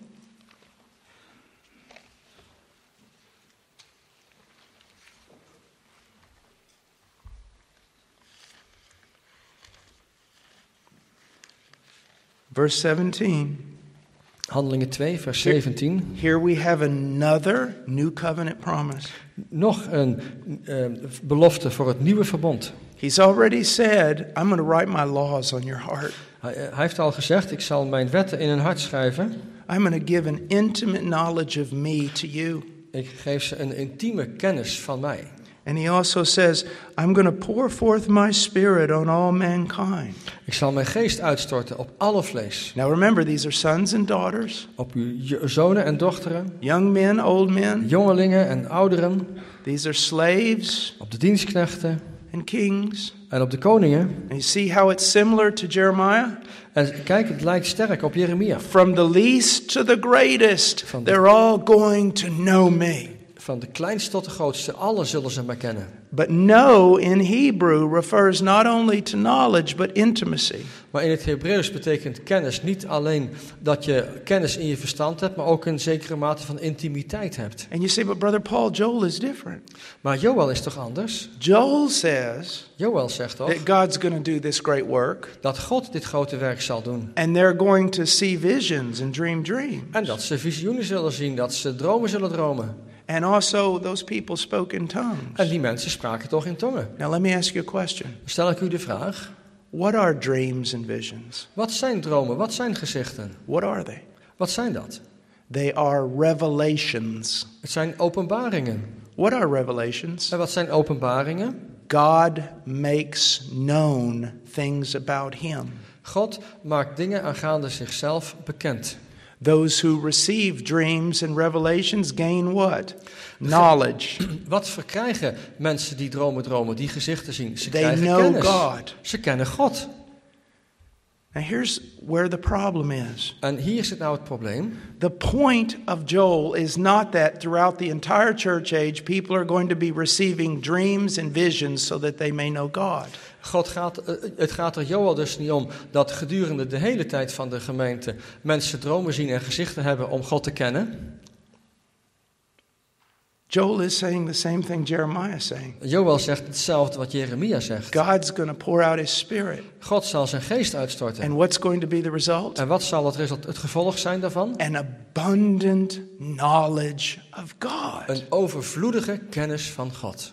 A: Verse seventeen.
B: Handelingen twee, vers zeventien.
A: Here we have another new covenant promise.
B: Nog een uh, belofte voor het nieuwe verbond.
A: He's already said, I'm going to write my laws on your heart.
B: Hij, hij heeft al gezegd, ik zal mijn wetten in hun hart schrijven.
A: I'm going to give an intimate knowledge of me to you.
B: Ik geef ze een intieme kennis van mij.
A: And he also says, I'm going to pour forth my spirit on all mankind.
B: Ik zal mijn geest uitstorten op alle vlees.
A: Now remember, these are sons and daughters.
B: Op uw zonen en dochteren.
A: Young men, old men.
B: Jongelingen en ouderen.
A: These are slaves.
B: Op de dienstknechten.
A: And kings.
B: En op de koningen.
A: And you see how it's similar to Jeremiah?
B: En kijk, het lijkt sterk op Jeremia.
A: From the least to the greatest, they're all going to know me.
B: Van de kleinste tot de grootste, alle zullen ze mij kennen.
A: But know in Hebrew refers not only to knowledge, but intimacy.
B: Maar in het Hebreeuws betekent kennis niet alleen dat je kennis in je verstand hebt, maar ook een zekere mate van intimiteit hebt.
A: And you say, but brother Paul, Joel is different.
B: Maar Joel is toch anders?
A: Joel says
B: Joel zegt toch
A: that God's going to do this great work.
B: Dat God dit grote werk zal doen.
A: And they're going to see visions and dream dreams.
B: En dat ze visioenen zullen zien, dat ze dromen zullen dromen.
A: And also those people spoke in tongues.
B: En die mensen spraken toch in tongen.
A: Now let me ask you a question.
B: Stel ik u de vraag.
A: What are dreams and visions?
B: Wat zijn dromen? Wat zijn gezichten?
A: What are they?
B: Wat zijn dat?
A: They are revelations.
B: Het zijn openbaringen.
A: What are revelations?
B: En wat zijn openbaringen?
A: God makes known things about him.
B: God maakt dingen aangaande zichzelf bekend.
A: Those who receive dreams and revelations gain what? Knowledge.
B: Wat verkrijgen mensen die dromen dromen, die gezichten zien? Ze
A: They
B: krijgen
A: know
B: kennis.
A: God.
B: Ze kennen God.
A: Now here's where the problem is.
B: En hier zit nou het probleem.
A: The point of Joel is not that throughout the entire church age people are going to be receiving dreams and visions so that they may know God.
B: God gaat, het gaat er Joel dus niet om dat gedurende de hele tijd van de gemeente mensen dromen zien en gezichten hebben om God te kennen.
A: Joel is saying the same thing Jeremiah is saying.
B: Joel zegt hetzelfde wat Jeremia zegt.
A: God's going to pour out his spirit.
B: God zal zijn geest uitstorten.
A: And what's going to be the result?
B: En wat zal het, result, het gevolg zijn daarvan?
A: An abundant knowledge of God.
B: Een overvloedige kennis van God.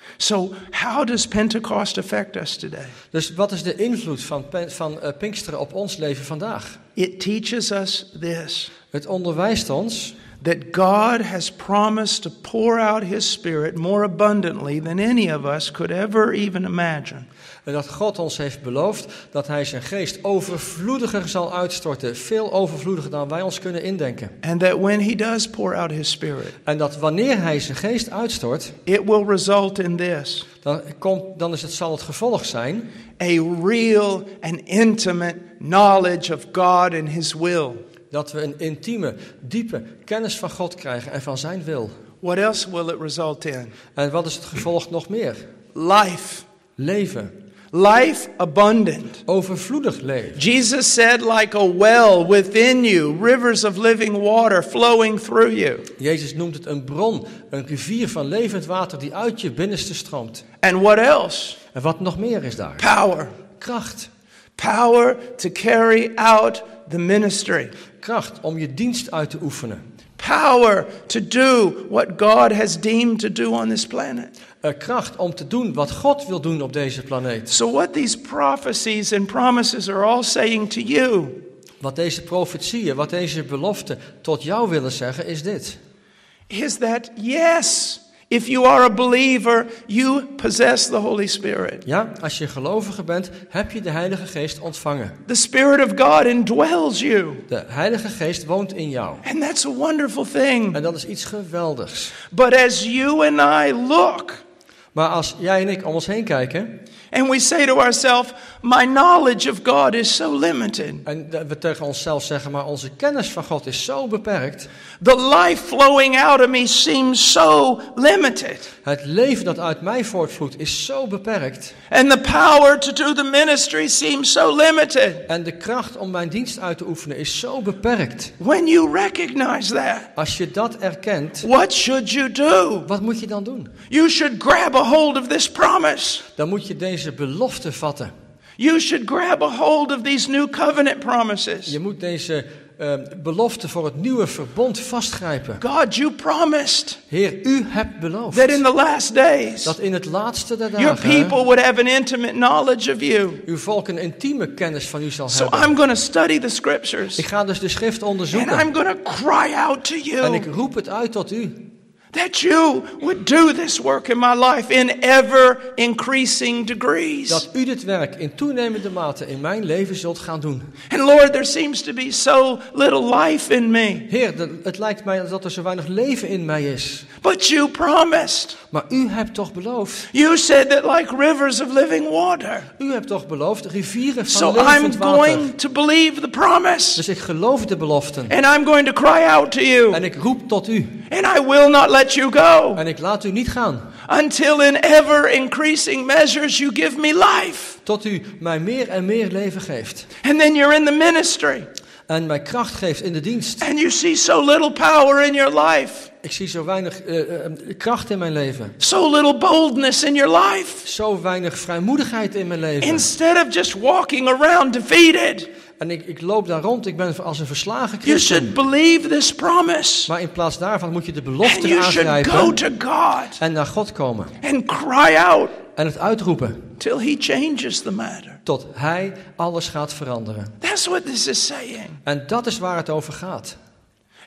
A: So how does Pentecost affect us today?
B: Dus wat is de invloed van, van uh, Pinksteren op ons leven vandaag?
A: It teaches us this.
B: Het onderwijst ons
A: That God has promised to pour out his spirit more abundantly than any of us could ever even imagine.
B: En dat God ons heeft beloofd dat hij zijn geest overvloediger zal uitstorten. Veel overvloediger dan wij ons kunnen indenken.
A: And that when he does pour out his spirit,
B: En dat wanneer hij zijn geest uitstort,
A: it will result in this.
B: dan, komt, dan is het, zal het gevolg zijn
A: A real and intimate knowledge of God and his will.
B: dat we een intieme, diepe kennis van God krijgen en van zijn wil.
A: What else will it result in?
B: En wat is het gevolg nog meer?
A: Life.
B: Leven.
A: Life abundant.
B: Overvloedig leven.
A: Jesus said, like a well within you, rivers of living water flowing through you.
B: Jezus noemt het een bron, een rivier van levend water die uit je binnenste stroomt.
A: And what else?
B: En wat nog meer is daar?
A: Power.
B: Kracht.
A: Power to carry out the ministry.
B: Kracht om je dienst uit te oefenen.
A: Power to do what God has deemed to do on this planet.
B: Uh, kracht om te doen wat God wil doen op deze planeet.
A: So what these prophecies and promises are all saying to you
B: Wat deze profetieën, wat deze beloften tot jou willen zeggen is dit.
A: is that yes, if you are a believer, you possess the Holy Spirit.
B: Ja, als je gelovige bent, heb je de Heilige Geest ontvangen.
A: The Spirit of God indwells you.
B: De Heilige Geest woont in jou.
A: And that's a wonderful thing.
B: En dat is iets geweldigs.
A: But as you and I look,
B: Maar als jij en ik om ons heen kijken
A: and we say to ourselves, my knowledge of God is so limited.
B: en we tegen onszelf zeggen, maar onze kennis van God is zo beperkt.
A: The life flowing out of me seems so limited.
B: Het leven dat uit mij voortvloeit is zo beperkt.
A: And the power to do the ministry seems so limited.
B: En de kracht om mijn dienst uit te oefenen is zo beperkt.
A: When you recognize that,
B: Als je dat erkent,
A: what should you do?
B: wat moet je dan doen?
A: You should grab a hold of this promise.
B: Dan moet je deze belofte vatten.
A: You should grab a hold of these new covenant promises.
B: Je moet deze uh, belofte voor het nieuwe verbond vastgrijpen.
A: God, you promised
B: Heer, u hebt beloofd
A: that in the last days,
B: dat in het laatste der
A: your
B: dagen
A: people would have an intimate knowledge of you.
B: uw volk een intieme kennis van u zal
A: So
B: hebben.
A: I'm going to study the scriptures.
B: Ik ga dus de schrift
A: And
B: onderzoeken.
A: I'm going to cry out to
B: En ik
A: you
B: roep het uit tot u.
A: that you would do this work in my life in ever increasing degrees.
B: Dat u dit werk in toenemende mate in mijn leven zult gaan doen.
A: And Lord, there seems to be so little life in me.
B: Heer, de- het lijkt mij dat er zo weinig leven in mij is.
A: But you promised.
B: Maar u hebt toch beloofd.
A: You said that like rivers of living water.
B: U hebt toch beloofd rivieren van
A: So I'm
B: levend water.
A: going to believe the promise.
B: Dus ik geloof de beloften.
A: And I'm going to cry out to you.
B: En ik roep tot u.
A: And I will not let you go
B: En ik laat u niet gaan.
A: until in ever increasing measures you give me life.
B: Tot u mij meer en meer leven geeft.
A: And then you're in the ministry.
B: En mij kracht geeft in de dienst.
A: And you see so little power in your life.
B: Ik zie zo weinig uh, uh, kracht in mijn leven.
A: So little boldness in your life.
B: Zo weinig vrijmoedigheid in mijn leven.
A: Instead of just walking around defeated,
B: En ik, ik loop daar rond. Ik ben als een verslagen
A: you should
B: christen.
A: believe this promise.
B: Maar in plaats daarvan moet je de
A: And
B: belofte
A: you should go
B: aangrijpen.
A: to God
B: En naar God komen.
A: and cry out
B: En het uitroepen.
A: till he changes the matter.
B: Tot hij alles gaat veranderen.
A: That's what this is saying.
B: En dat is waar het over gaat.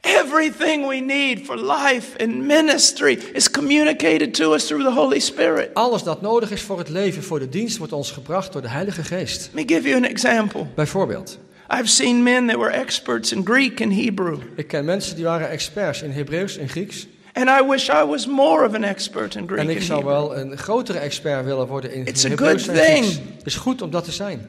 A: Everything we need for life and ministry is communicated to us through the Holy Spirit.
B: Alles dat nodig is voor het leven, voor de dienst, wordt ons gebracht door de Heilige Geest.
A: Let me give you an example.
B: Bijvoorbeeld,
A: I've seen men that were experts in Greek and Hebrew.
B: ik ken mensen die waren experts in Hebreeuws en Grieks.
A: And I wish I was more of an expert in Greek
B: En
A: and
B: ik zou
A: Hebrew.
B: wel een grotere expert willen worden in
A: It's a
B: Hebreeuws
A: good
B: en Grieks.
A: thing.
B: Het is goed om dat te zijn.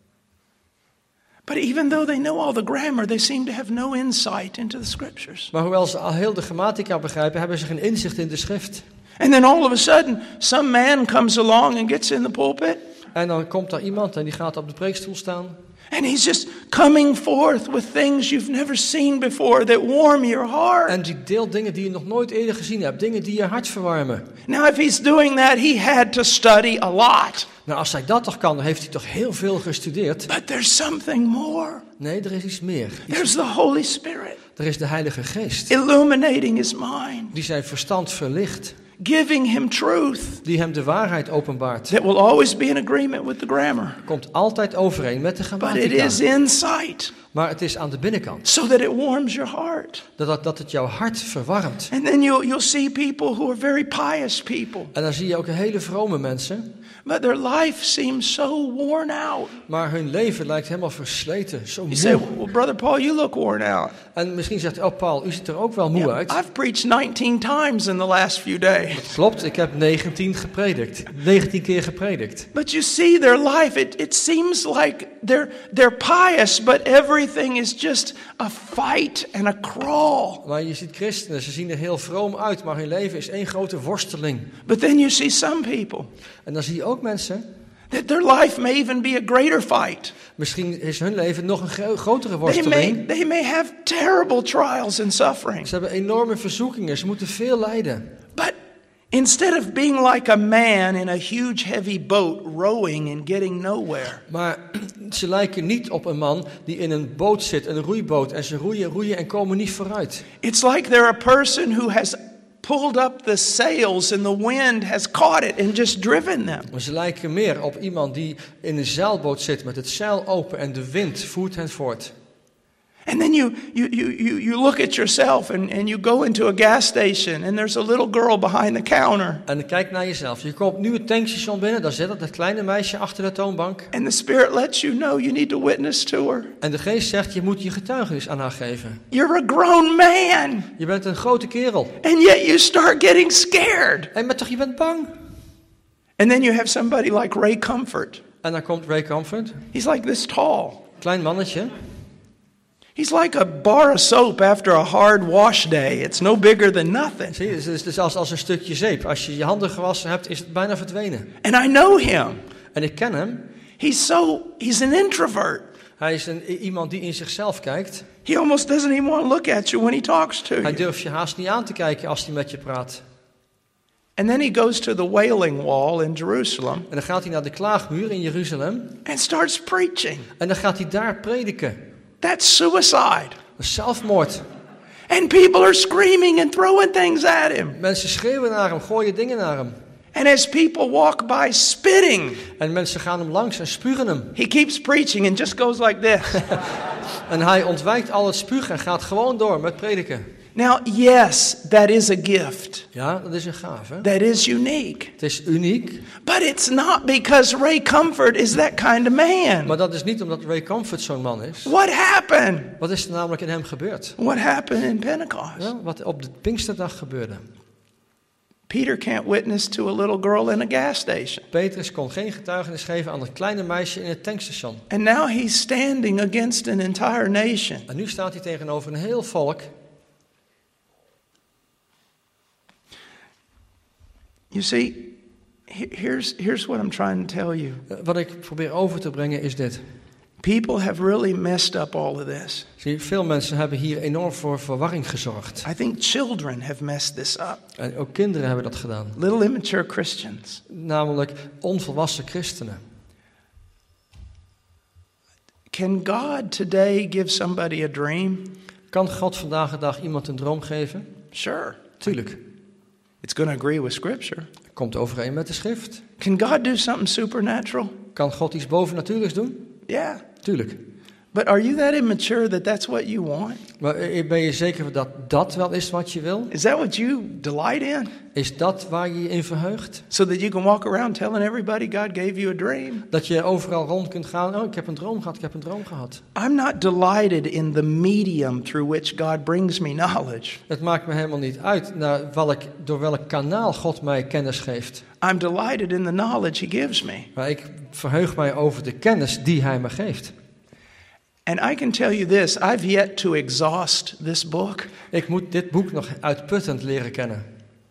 A: But even though they know all the grammar, they seem to have no insight into the scriptures.
B: Maar hoewel ze al heel de grammatica begrijpen, hebben ze geen inzicht in de schrift.
A: And then all of a sudden, some man comes along and gets in the pulpit,
B: En dan komt er iemand en die gaat op de preekstoel staan.
A: and he's just coming forth with things you've never seen before that warm your heart.
B: En die deelt dingen die je nog nooit eerder gezien hebt. Dingen die je hart verwarmen.
A: Now, if he's doing that, he had to study a lot.
B: Nou, als hij dat toch kan, dan heeft hij toch heel veel gestudeerd.
A: But there's something more.
B: Nee, er is iets meer.
A: There's the Holy Spirit
B: Er is de Heilige Geest.
A: illuminating his mind,
B: Die zijn verstand verlicht.
A: giving him truth
B: Die hem de waarheid openbaart.
A: that will always be in agreement with the grammar.
B: Komt altijd overeen met de
A: But it
B: grammatica.
A: is insight
B: Maar het is aan de binnenkant.
A: so that it warms your heart.
B: Dat, dat, dat het jouw hart verwarmt.
A: And then you'll, you'll see people who are very pious people,
B: En dan zie je ook hele vrome mensen.
A: but their life seems so worn out.
B: Maar hun leven lijkt helemaal versleten. Zo
A: You say,
B: moe.
A: well, Brother Paul, you look worn out.
B: En misschien zegt hij, oh Paul, u ziet er ook wel moe
A: Yeah,
B: uit.
A: I've preached nineteen times in the last few days.
B: Klopt, ik heb negentien gepredikt. negentien keer gepredikt.
A: But you see their life, it, it seems like they're, they're pious, but everything is just a fight and a crawl.
B: Maar je ziet christenen, ze zien er heel vroom uit, maar hun leven is één grote worsteling.
A: But then you see some people
B: En dan zie je ook mensen,
A: that their life may even be a greater fight.
B: misschien is hun leven nog een gro- grotere
A: They may,
B: worsteling.
A: they may have terrible trials and suffering.
B: Ze hebben enorme verzoekingen, ze moeten veel lijden.
A: But instead of being like a man in a huge heavy boat rowing and getting nowhere,
B: Maar ze lijken niet op een man die in een boot zit, een roeiboot, en ze roeien, roeien en komen niet vooruit.
A: it's like they're a person who has pulled up the sails and the wind has caught it and just driven them.
B: Maar ze lijken meer op iemand die in een zeilboot zit met het zeil open en de wind voert hen voort.
A: And then you, you, you, you, you look at yourself and, and you go into a gas station and there's a little girl behind the counter.
B: En dan kijk naar jezelf. Je komt nu het tankstation binnen, daar zit dat, dat kleine meisje achter de toonbank.
A: And the Spirit lets you know you need to witness to her.
B: En de geest zegt, je moet je getuigenis aan haar geven.
A: You're a grown man.
B: Je bent een grote kerel.
A: And yet you start getting scared.
B: En maar toch, je bent bang.
A: And then you have somebody like Ray Comfort.
B: En dan komt Ray Comfort,
A: He's like this tall.
B: klein mannetje.
A: He's like a bar of soap after a hard wash day. It's no bigger than nothing.
B: Zie je, het is, het is als, als een stukje zeep. Als je je handen gewassen hebt, is het bijna verdwenen.
A: And I know him.
B: En ik ken hem.
A: He's so, he's an introvert.
B: Hij is een, iemand die in zichzelf kijkt.
A: He almost doesn't even want to look at you when he talks to
B: Hij
A: you.
B: durft je haast niet aan te kijken als hij met je praat.
A: And then he goes to the Wailing Wall in Jerusalem
B: En dan gaat hij naar de klaagmuur in Jeruzalem.
A: and starts preaching.
B: En dan gaat hij daar prediken.
A: That's suicide.
B: Dat is zelfmoord.
A: And people are screaming and throwing things at him.
B: Mensen schreeuwen naar hem, gooien dingen naar hem.
A: And as people walk by spitting,
B: En mensen gaan hem langs en spugen hem.
A: he keeps preaching and just goes like this.
B: En hij ontwijkt al het spugen en gaat gewoon door met prediken.
A: Now, yes, that is a gift.
B: Ja, dat is een gave.
A: That is unique.
B: Het is uniek.
A: But it's not because Ray Comfort is that kind of man.
B: Maar dat is niet omdat Ray Comfort zo'n man is.
A: What happened?
B: Wat is er namelijk in hem gebeurd?
A: What happened in Pentecost?
B: Ja, wat op de Pinksterdag gebeurde.
A: Peter can't witness to a little girl in a gas station.
B: Petrus kon geen getuigenis geven aan dat kleine meisje in het tankstation.
A: And now he's standing against an entire nation.
B: En nu staat hij tegenover een heel volk.
A: You see, he- here's, here's what I'm trying to tell you.
B: Uh, Wat ik probeer over te brengen is dit.
A: People have really messed up all of this.
B: Zie, je, veel mensen hebben hier enorm voor verwarring gezorgd.
A: I think children have messed this up.
B: En ook kinderen hebben dat gedaan.
A: Little immature Christians.
B: Namelijk onvolwassen christenen.
A: Can God today give somebody a dream?
B: Kan God vandaag de dag iemand een droom geven?
A: Sure.
B: Tuurlijk.
A: It's going to agree with Scripture.
B: Komt overeen met de schrift.
A: Can God do something supernatural?
B: Kan God iets bovennatuurlijks doen?
A: Yeah.
B: Tuurlijk.
A: But are you that immature that that's what you want?
B: Maar ben je zeker dat dat wel is wat je wil?
A: Is that what you delight in?
B: Is dat waar je je in verheugt?
A: So that you can walk around telling everybody God gave you a dream?
B: Dat je overal rond kunt gaan. Oh, ik heb een droom gehad, ik heb een droom gehad.
A: I'm not delighted in the medium through which God brings me knowledge.
B: Het maakt me helemaal niet uit naar welk, door welk kanaal God mij kennis geeft.
A: I'm delighted in the knowledge He gives me.
B: Maar ik verheug mij over de kennis die Hij me geeft.
A: And I can tell you this, I've yet to exhaust this book.
B: Ik moet dit boek nog uitputtend leren kennen.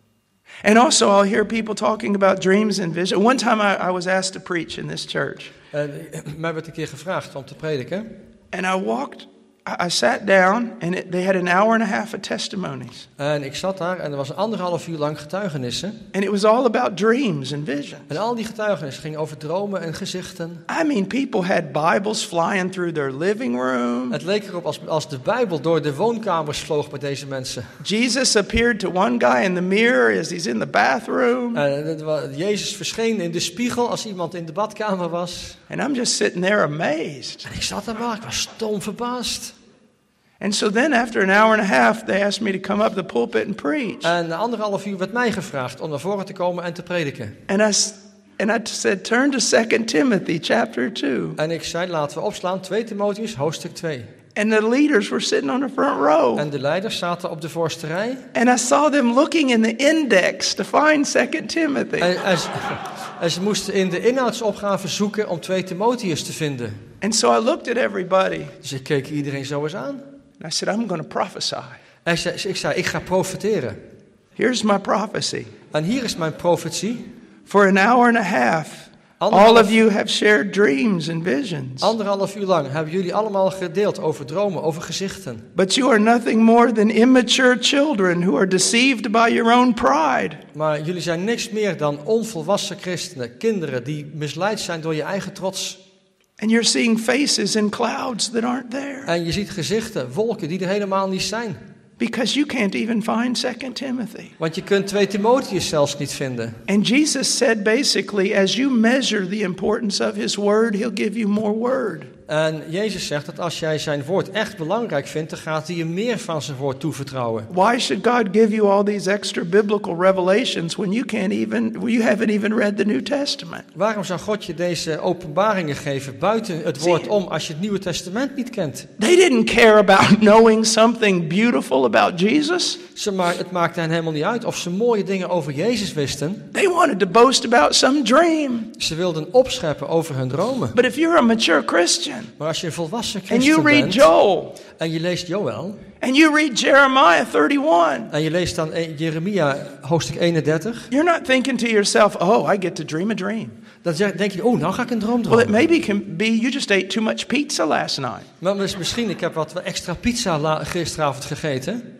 A: And also I'll hear people talking about dreams and vision. One time I, I was asked to preach in this church.
B: En mij werd een keer gevraagd om te prediken.
A: And I walked, I, I sat down and it, they had an hour and a half of testimonies.
B: En ik zat daar en er was anderhalf uur lang getuigenissen.
A: And it was all about dreams and visions.
B: En al die getuigenissen gingen over dromen en gezichten.
A: I mean, people had Bibles flying through their living room.
B: Het leek erop als, als de Bijbel door de woonkamers vloog bij deze mensen.
A: Jesus appeared to one guy in the mirror as he's in the bathroom.
B: En het wa- Jezus verscheen in de spiegel als iemand in de badkamer was.
A: And I'm just sitting there amazed.
B: En ik zat daar maar, ik was stom verbaasd.
A: And so then after an hour and a half, they asked me to come up the pulpit and preach.
B: En na anderhalf uur werd mij gevraagd om naar voren te komen en te prediken.
A: And I, s- and I said, turn to Second Timothy chapter two.
B: En ik zei, laten we opslaan, twee Timotheüs, hoofdstuk twee.
A: And the leaders were sitting on the front row.
B: En de leiders zaten op de voorste rij.
A: And I saw them looking in the index to find Second Timothy.
B: En, en, ze, en ze moesten in de inhoudsopgave zoeken om twee Timotheüs te vinden.
A: And so I looked at everybody.
B: Dus ik keek iedereen zo eens aan.
A: And I said, I'm going to prophesy.
B: En ze- ik zei, ik ga profeteren.
A: Here's my prophecy.
B: En hier is mijn profetie.
A: For an hour and a half, all of you have shared dreams and visions.
B: Anderhalf uur lang hebben jullie allemaal gedeeld over dromen, over gezichten.
A: But you are nothing more than immature children who are deceived by your own pride.
B: Maar jullie zijn niks meer dan onvolwassen christenen, kinderen die misleid zijn door je eigen trots.
A: And you're seeing faces in clouds that aren't there.
B: En je ziet gezichten, wolken die er helemaal niet zijn.
A: Because you can't even find Second Timothy.
B: Want je kunt twee Timotheüs zelfs niet vinden.
A: And Jesus said basically, as you measure the importance of His word, He'll give you more word.
B: En Jezus zegt dat als jij zijn woord echt belangrijk vindt, dan gaat hij je meer van zijn woord toevertrouwen.
A: Why should God give you all these extra biblical revelations when you can't even, well, you haven't even read the New Testament?
B: Waarom zou God je deze openbaringen geven buiten het woord om als je het Nieuwe Testament niet kent?
A: They didn't care about knowing something beautiful about Jesus.
B: Ze maar, het maakte hen helemaal niet uit of ze mooie dingen over Jezus wisten.
A: They wanted to boast about some dream.
B: Ze wilden opscheppen over hun dromen.
A: But if you're a mature Christian
B: Maar als je een volwassen
A: and
B: christen
A: you read
B: bent
A: Joel
B: en je leest Joël
A: and you read Jeremiah thirty-one,
B: en je leest dan Jeremia hoofdstuk eenendertig,
A: you're not thinking to yourself, oh, I get to dream a dream.
B: dan zeg- denk je, oh, nou ga ik een droom
A: Well, it
B: dromen.
A: maybe can be you just ate too much pizza last night.
B: Maar dus misschien, ik heb wat extra pizza la- gisteravond gegeten.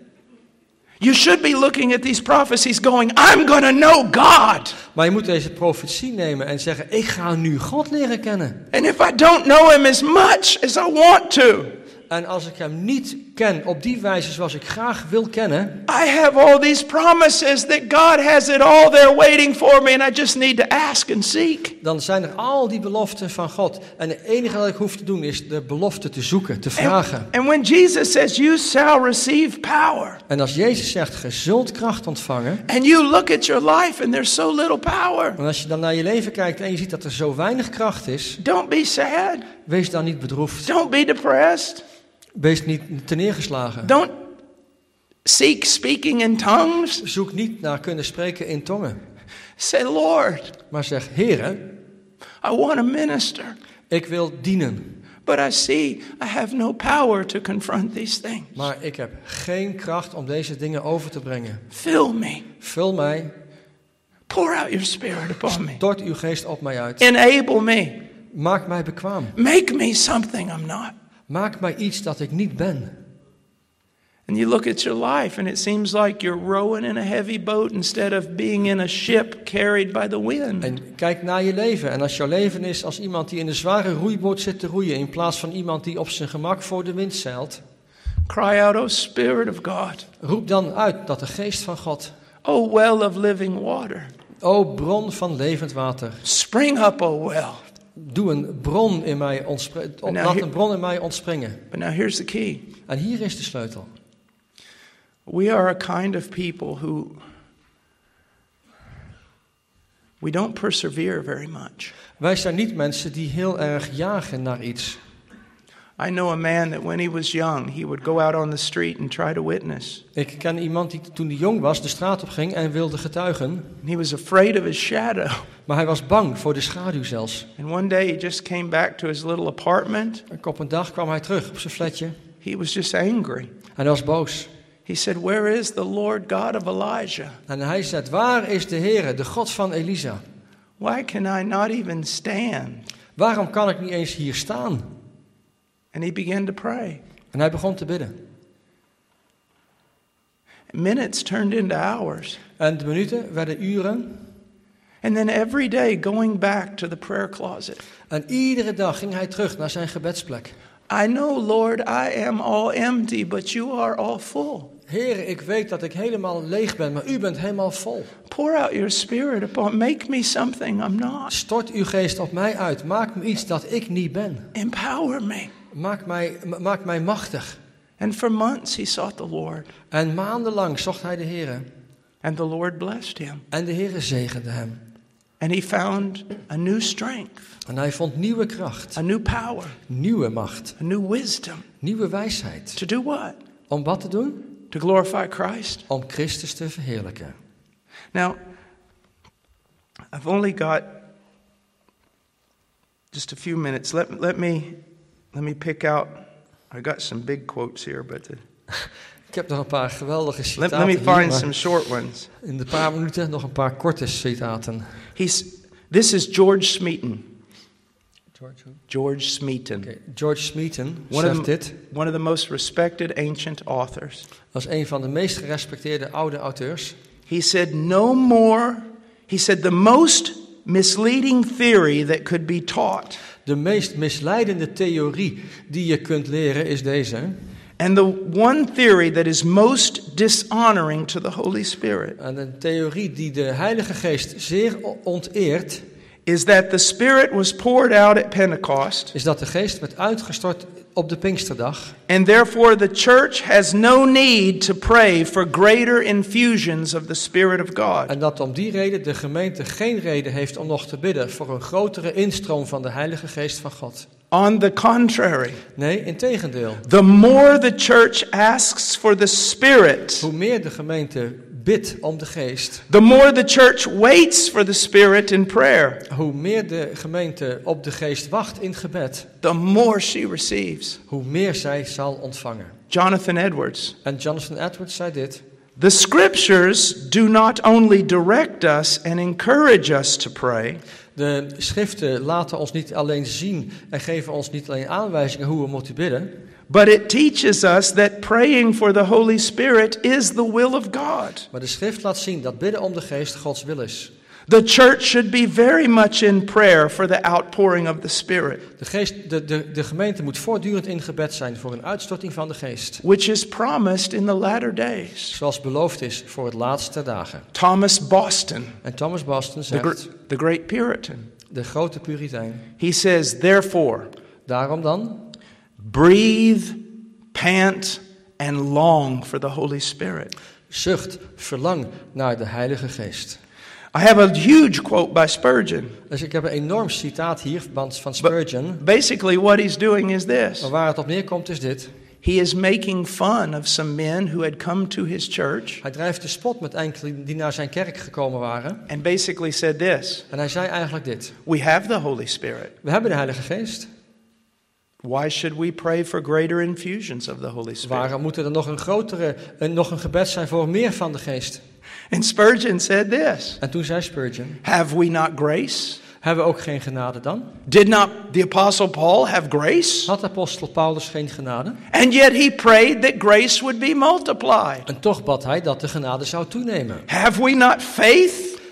A: You should be looking at these prophecies going, I'm going to know God.
B: Maar je moet deze profetie nemen en zeggen, ik ga nu God leren kennen.
A: And if I don't know Him as much as I want to,
B: En als ik hem niet ken op die wijze zoals ik graag wil kennen,
A: I have all these promises that God has it all there waiting for me and I just need to ask and seek.
B: dan zijn er al die beloften van God. En het enige wat ik hoef te doen is de belofte te zoeken, te vragen.
A: And, and when Jesus says you shall receive power,
B: En als Jezus zegt, je zult kracht ontvangen.
A: and you look at your life and there's so little power,
B: En als je dan naar je leven kijkt en je ziet dat er zo weinig kracht is,
A: don't be sad.
B: wees dan niet bedroefd.
A: Don't be depressed.
B: Wees niet te neergeslagen.
A: Don't seek speaking in tongues.
B: Zoek niet naar kunnen spreken in tongen.
A: Say, Lord,
B: Maar zeg, Heere,
A: I want to minister,
B: ik wil dienen.
A: but I see I have no power to confront these things.
B: Maar ik heb geen kracht om deze dingen over te brengen.
A: Fill me.
B: Vul mij,
A: Pour out your spirit upon me.
B: stort uw geest op mij uit.
A: Enable me.
B: Maak mij bekwaam.
A: Make me something I'm not.
B: Maak mij iets dat ik niet ben.
A: And you look at your life and it seems like you're rowing in a heavy boat instead of being in a ship carried by the wind.
B: En kijk naar je leven. En als jouw leven is als iemand die in een zware roeiboot zit te roeien, in plaats van iemand die op zijn gemak voor de wind zeilt,
A: Cry out, O Spirit of God.
B: roep dan uit dat de geest van God,
A: O well of living water.
B: o bron van levend water,
A: Spring up, O well.
B: doe een bron in mij ontspringen.
A: Nou,
B: Laat
A: hier-
B: een bron in mij ontspringen.
A: But now here's the key.
B: En hier is de sleutel.
A: We are a kind of people who we don't persevere very much.
B: Wij zijn niet mensen die heel erg jagen naar iets.
A: I know a man that when he was young, he would go out on the street and try to witness.
B: Ik ken iemand die toen hij jong was de straat op ging en wilde getuigen.
A: And he was afraid of his shadow.
B: Maar hij was bang voor de schaduw zelfs.
A: And one day he just came back to his little apartment.
B: En op een dag kwam hij terug op zijn flatje
A: He was just angry.
B: en hij was boos.
A: He said, "Where is the Lord God of Elijah?
B: En hij zei, waar is de Heere, de God van Elisa?
A: Why can I not even stand?"
B: Waarom kan ik niet eens hier staan?
A: And he began to pray.
B: En hij begon te bidden.
A: Minutes turned into hours.
B: En de minuten werden uren.
A: And then every day going back to the prayer closet.
B: En iedere dag ging hij terug naar zijn gebedsplek.
A: I know, Lord, I am all empty, but you are all full.
B: Heere, ik weet dat ik helemaal leeg ben, maar u bent helemaal vol.
A: Pour out your spirit upon, make me something I'm not.
B: Stort uw geest op mij uit. Maak me iets dat ik niet ben.
A: Empower me.
B: Maak mij, maak mij machtig.
A: And for months he sought the Lord.
B: En maandenlang zocht hij de Heere.
A: And the Lord blessed him.
B: En de Heere zegende hem.
A: And he found a new strength,
B: En hij vond nieuwe kracht,
A: a new power,
B: nieuwe macht,
A: a new wisdom.
B: nieuwe wijsheid.
A: To do what?
B: Om wat te doen?
A: To glorify Christ.
B: Om Christus te verheerlijken.
A: Now, I've only got just a few minutes. Let, let me let me pick out. I got some big quotes here, but the,
B: Ik heb nog een paar geweldige
A: let,
B: citaten
A: let me
B: hier,
A: find
B: maar
A: some short ones.
B: in de paar minuten nog een paar korte citaten.
A: He's this is George Smeaton.
B: George,
A: George Smeaton,
B: okay. George Smeaton
A: one of
B: zegt
A: the,
B: dit.
A: one of the most respected ancient authors.
B: Als een van de meest gerespecteerde oude auteurs.
A: He said, "No more." He said, "The most misleading theory that could be taught."
B: De meest misleidende theorie die je kunt leren is deze.
A: And the one theory that is most dishonoring to the Holy Spirit
B: En een theorie die de Heilige Geest zeer onteert,
A: is that the Spirit was poured out at Pentecost,
B: is dat de Geest werd uitgestort op de Pinksterdag.
A: and therefore the church has no need to pray for greater infusions of the Spirit of God.
B: En dat om die reden de gemeente geen reden heeft om nog te bidden voor een grotere instroom van de Heilige Geest van God.
A: On the contrary,
B: Nee, integendeel.
A: the more the church asks for the Spirit,
B: Hoe meer de gemeente bidt om de Geest,
A: the more the church waits for the Spirit in prayer,
B: hoe meer de gemeente op de Geest wacht in gebed,
A: the more she receives.
B: hoe meer zij zal ontvangen.
A: Jonathan Edwards.
B: En Jonathan Edwards zei dit.
A: The scriptures do not only direct us and encourage us to pray,
B: De schriften laten ons niet alleen zien en geven ons niet alleen aanwijzingen hoe we moeten bidden,
A: but it teaches us that praying for the Holy Spirit is the will of God.
B: maar de schrift laat zien dat bidden om de Geest Gods wil is.
A: The church should be very much in prayer for the outpouring of the Spirit,
B: De, geest, de, de, de gemeente moet voortdurend in gebed zijn voor een uitstorting van de Geest,
A: which is promised in the latter days.
B: zoals beloofd is voor het laatste dagen.
A: Thomas Boston,
B: En Thomas Boston
A: the, gr-
B: zegt,
A: the great Puritan,
B: de grote Puritein,
A: he says, therefore,
B: daarom dan,
A: breathe, pant, and long for the Holy Spirit.
B: zucht, verlang naar de Heilige Geest.
A: I have a huge quote by Spurgeon.
B: Dus ik heb een enorm citaat hier van van Spurgeon,
A: Basically, what he's doing is this.
B: maar waar het op neerkomt is dit.
A: He is making fun of some men who had come to his church
B: Hij drijft de spot met enkele die naar zijn kerk gekomen waren.
A: and basically said this:
B: En hij zei eigenlijk dit.
A: we have the Holy Spirit.
B: We hebben de Heilige Geest.
A: Why should we pray for greater infusions of the Holy Spirit?
B: Waarom moet er nog een grotere, een, nog een gebed zijn voor meer van de Geest?
A: And Spurgeon said this:
B: En toen zei Spurgeon,
A: have we not grace?
B: hebben we ook geen genade dan?
A: Did not the apostle Paul have grace?
B: Had apostel Paulus geen genade?
A: And yet he prayed that grace would be multiplied.
B: En toch bad hij dat de genade zou toenemen.
A: Have we not faith?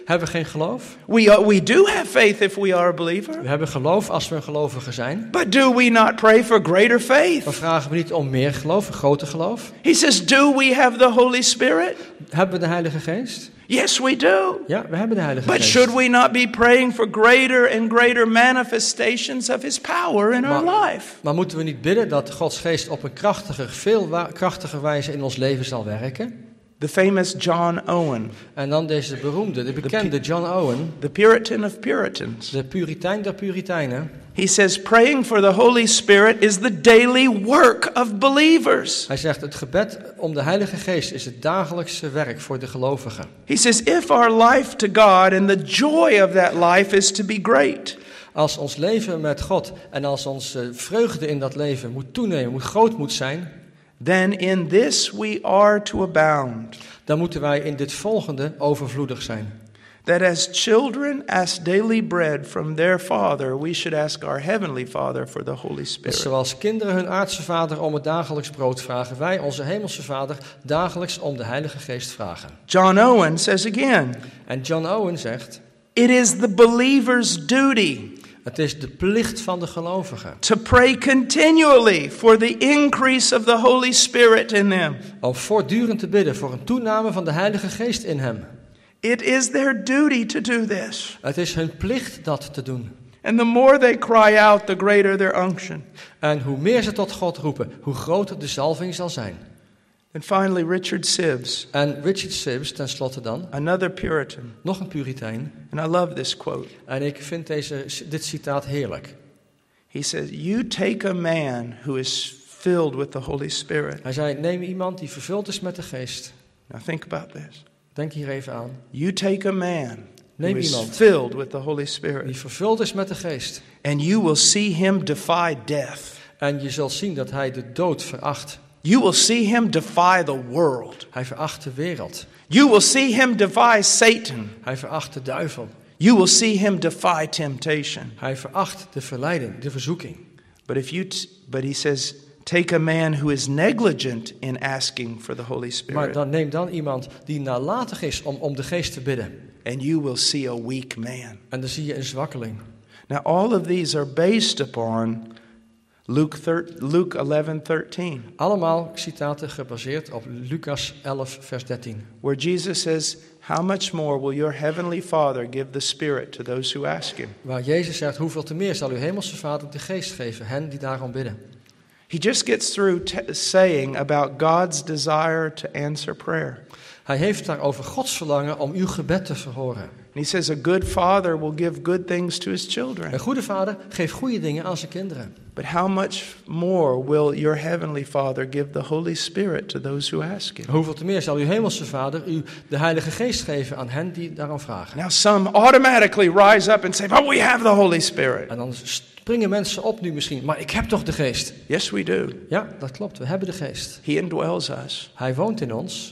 B: Hebben we geen geloof?
A: We, are, we do have faith if we are a believer.
B: We hebben geloof als we een gelovige zijn.
A: But do we not pray for greater faith?
B: Dan vragen we niet om meer geloof, een groter geloof.
A: He says, do we have the Holy Spirit?
B: Hebben we de Heilige Geest?
A: Yes, we do.
B: Ja, we hebben de Heilige
A: But
B: Geest.
A: should we not be praying for greater and greater manifestations of His power in our
B: Maar,
A: life?
B: maar moeten we niet bidden dat Gods Geest op een krachtiger, veel wa- krachtiger wijze in ons leven zal werken?
A: The famous John Owen,
B: En dan deze beroemde, de bekende John Owen,
A: the Puritan of Puritans.
B: de Puritein der Puritijnen.
A: He says, praying for the Holy Spirit is the daily work of believers.
B: Hij zegt, het gebed om de Heilige Geest is het dagelijkse werk voor de gelovigen.
A: He says, if our life to God and the joy of that life is to be great,
B: Als ons leven met God en als onze vreugde in dat leven moet toenemen, moet groot moet zijn,
A: then in this we are to abound.
B: dan moeten wij in dit volgende overvloedig zijn.
A: That as children ask daily bread from their Father, we should ask our Heavenly Father for the Holy
B: Dus
A: Spirit.
B: zoals kinderen hun aardse vader om het dagelijks brood vragen, wij onze hemelse vader dagelijks om de Heilige Geest vragen.
A: John Owen says again,
B: En John Owen zegt,
A: it is the believer's duty
B: het is de plicht van de gelovigen
A: to pray continually for the increase of the Holy Spirit in them.
B: om voortdurend te bidden voor een toename van de Heilige Geest in hem.
A: It is their duty to do this.
B: Het is hun plicht dat te doen.
A: And the more they cry out, the greater their unction.
B: En hoe meer ze tot God roepen, hoe groter de zalving zal zijn.
A: And finally, Richard Sibbes,
B: En Richard Sibbes, tenslotte dan,
A: another Puritan.
B: nog een Puritein.
A: And I love this quote.
B: En ik vind deze, dit citaat heerlijk.
A: He says, you take a man who is filled with the Holy Spirit.
B: Hij zei, neem iemand die vervuld is met de Geest.
A: Now think about this.
B: Denk hier even aan.
A: You take a man who
B: Neem
A: is
B: iemand
A: filled with the Holy
B: die
A: Spirit,
B: vervuld is met de Geest.
A: and you will see him defy death.
B: En je zult zien dat hij de dood veracht.
A: You will see him defy the world.
B: Hij veracht de wereld.
A: You will see him defy Satan.
B: Hij veracht de duivel.
A: You will see him defy temptation.
B: Hij veracht de verleiding, de verzoeking.
A: But if you t- but he says, take a man who is negligent in asking for the Holy
B: Maar
A: Spirit,
B: dan neem dan iemand die nalatig is om, om de Geest te bidden.
A: and you will see a weak man.
B: En dan zie je een zwakkeling.
A: Now all of these are based upon Luke thir- Luke eleven thirteen,
B: Allemaal citaten gebaseerd op Lucas elf, vers dertien.
A: where Jesus says, how much more will your heavenly Father give the Spirit to those who ask him?
B: Waar Jezus zegt, hoeveel te meer zal uw hemelse Vader de Geest geven, hen die daarom bidden.
A: He just gets through t- saying about God's desire to answer prayer.
B: Hij heeft daar over Gods verlangen om uw gebed te verhoren.
A: And he says a good father will give good things to his children.
B: Een goede vader geeft goede dingen aan zijn kinderen.
A: But how much more will your heavenly Father give the Holy Spirit to those who ask him?
B: Hoeveel te meer zal uw hemelse Vader u de Heilige Geest geven aan hen die daarom vragen.
A: Now some automatically rise up and say, but we have the Holy Spirit.
B: En dan springen mensen op nu misschien, maar ik heb toch de Geest?
A: Yes, we do.
B: Ja, dat klopt, we hebben de Geest.
A: He indwells us.
B: Hij woont in ons.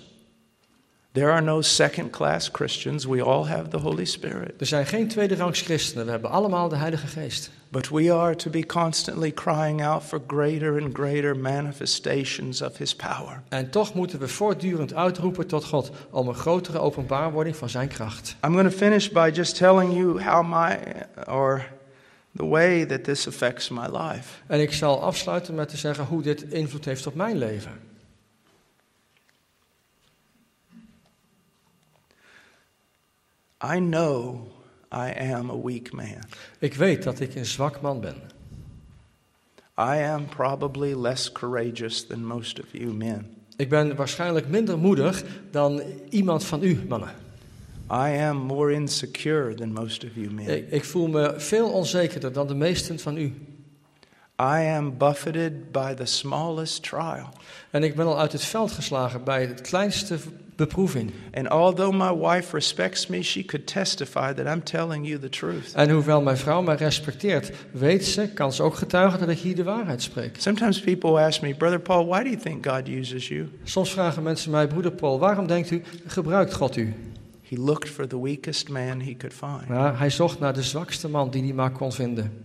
A: There are no second-class Christians. We all have the Holy Spirit.
B: Er zijn geen tweederangs christenen, we hebben allemaal de Heilige Geest.
A: But we are to be constantly crying out for greater and greater manifestations of His power.
B: En toch moeten we voortdurend uitroepen tot God om een grotere openbaarwording van zijn kracht.
A: I'm going to finish by just telling you how my, or the way that this affects my life.
B: En ik zal afsluiten met te zeggen hoe dit invloed heeft op mijn leven.
A: I know I am a weak man.
B: Ik weet dat ik een zwak man ben.
A: I am probably less courageous than most of you men.
B: Ik ben waarschijnlijk minder moedig dan iemand van u, mannen.
A: I am more insecure than most of you men.
B: Ik, ik voel me veel onzekerder dan de meesten van u.
A: I am buffeted by the smallest trial.
B: En ik ben al uit het veld geslagen bij het kleinste beproeving.
A: And although my wife respects me, she could testify that I'm telling you the truth.
B: En hoewel mijn vrouw mij respecteert, weet ze, kan ze ook getuigen dat ik hier de waarheid spreek.
A: Sometimes people ask me, Brother Paul, why do you think God uses you?
B: Soms vragen mensen mij, broeder Paul, waarom denkt u, gebruikt God u?
A: He looked for the weakest man he could find.
B: Ja, hij zocht naar de zwakste man die hij maar kon vinden.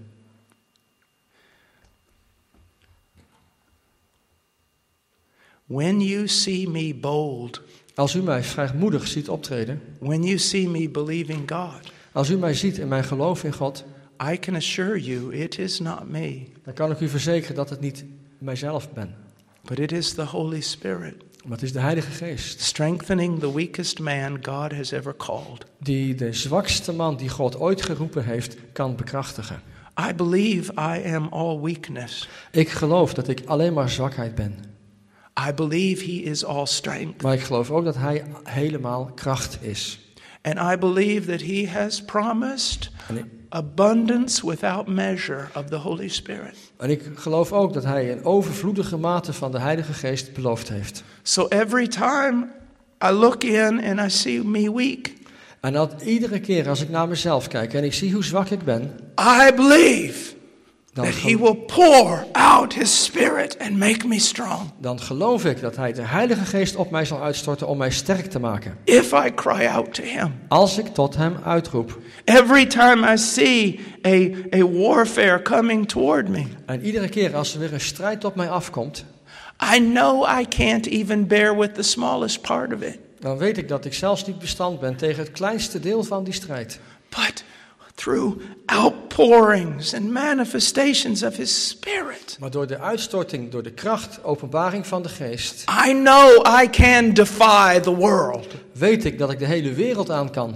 A: When you see me bold,
B: Als u mij vrijmoedig ziet optreden,
A: when you see me believing God,
B: als u mij ziet in mijn geloof in God,
A: I can assure you it is not me,
B: dan kan ik u verzekeren dat het niet mijzelf ben.
A: but it is the Holy Spirit,
B: Maar het is de Heilige Geest
A: strengthening the weakest man God has ever called.
B: die de zwakste man die God ooit geroepen heeft, kan bekrachtigen.
A: I believe I am all weakness.
B: Ik geloof dat ik alleen maar zwakheid ben.
A: I believe he is all strength.
B: Maar ik geloof ook dat hij helemaal kracht is.
A: And I believe that he has promised
B: En ik,
A: abundance without measure of the Holy Spirit.
B: en ik geloof ook dat hij een overvloedige mate van de Heilige Geest beloofd heeft.
A: So every time I look in and I see me weak,
B: En dat iedere keer als ik naar mezelf kijk en ik zie hoe zwak ik ben,
A: I believe
B: dan,
A: that he
B: gel-
A: will pour out his Spirit and make me strong.
B: dan geloof ik dat hij de Heilige Geest op mij zal uitstorten om mij sterk te maken.
A: If I cry out to him.
B: Als ik tot hem uitroep.
A: Every time I see a, a warfare coming toward me,
B: En iedere keer als er weer een strijd op mij afkomt,
A: I know I can't even bear with the smallest part of it.
B: dan weet ik dat ik zelfs niet bestand ben tegen het kleinste deel van die strijd.
A: But through outpourings and manifestations of his Spirit,
B: Maar door de uitstorting, door de kracht, openbaring van de Geest,
A: I know I can defy the world.
B: weet ik dat ik de hele wereld aan kan.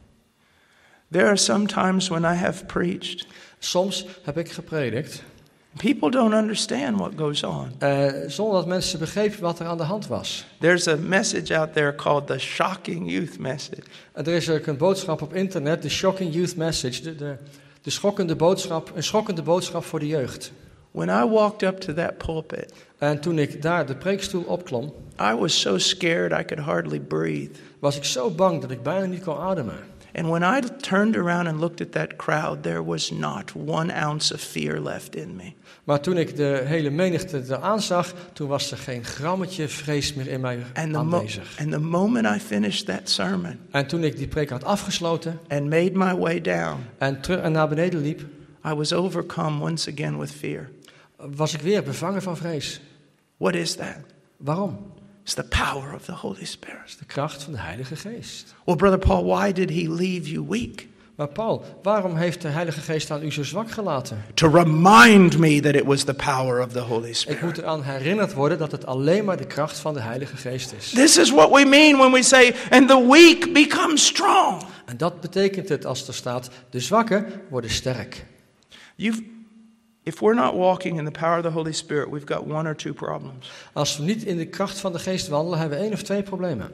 A: There are some times when I have preached.
B: Soms heb ik gepredikt,
A: People don't understand what goes on.
B: uh, zonder dat mensen begrepen wat er aan de hand was.
A: There's a message out there called the shocking youth message.
B: En er is ook een boodschap op internet, de Shocking Youth Message, de, de, de schokkende boodschap, een schokkende boodschap voor de jeugd.
A: When I walked up to that pulpit,
B: En toen ik daar de preekstoel opklom,
A: I was so scared I could hardly breathe.
B: was ik zo bang dat ik bijna niet kon ademen.
A: And when I turned around and looked at that crowd, there was not one ounce of fear left in me.
B: Maar toen ik de hele menigte er aanzag, toen was er geen grammetje vrees meer in mij
A: And the, mo-
B: aanwezig.
A: and the moment I finished that sermon
B: En toen ik die preek had afgesloten
A: and made my way down,
B: en terug en naar beneden liep,
A: I was overcome once again with fear.
B: was ik weer bevangen van vrees.
A: What is that?
B: Waarom?
A: It's the power of the Holy Spirit.
B: De kracht van de Heilige Geest.
A: Well, Brother Paul, why did he leave you weak?
B: Maar Paul, waarom heeft de Heilige Geest aan u zo zwak gelaten?
A: To remind me that it was the power of the Holy
B: Ik
A: Spirit.
B: moet eraan herinnerd worden dat het alleen maar de kracht van de Heilige Geest is.
A: This is what we mean when we say, and the weak become strong.
B: En dat betekent het als er staat, de zwakken worden sterk.
A: You've, if we're not walking in the power of the Holy Spirit, we've got one or two problems.
B: Als we niet in de kracht van de Geest wandelen, hebben we één of twee problemen.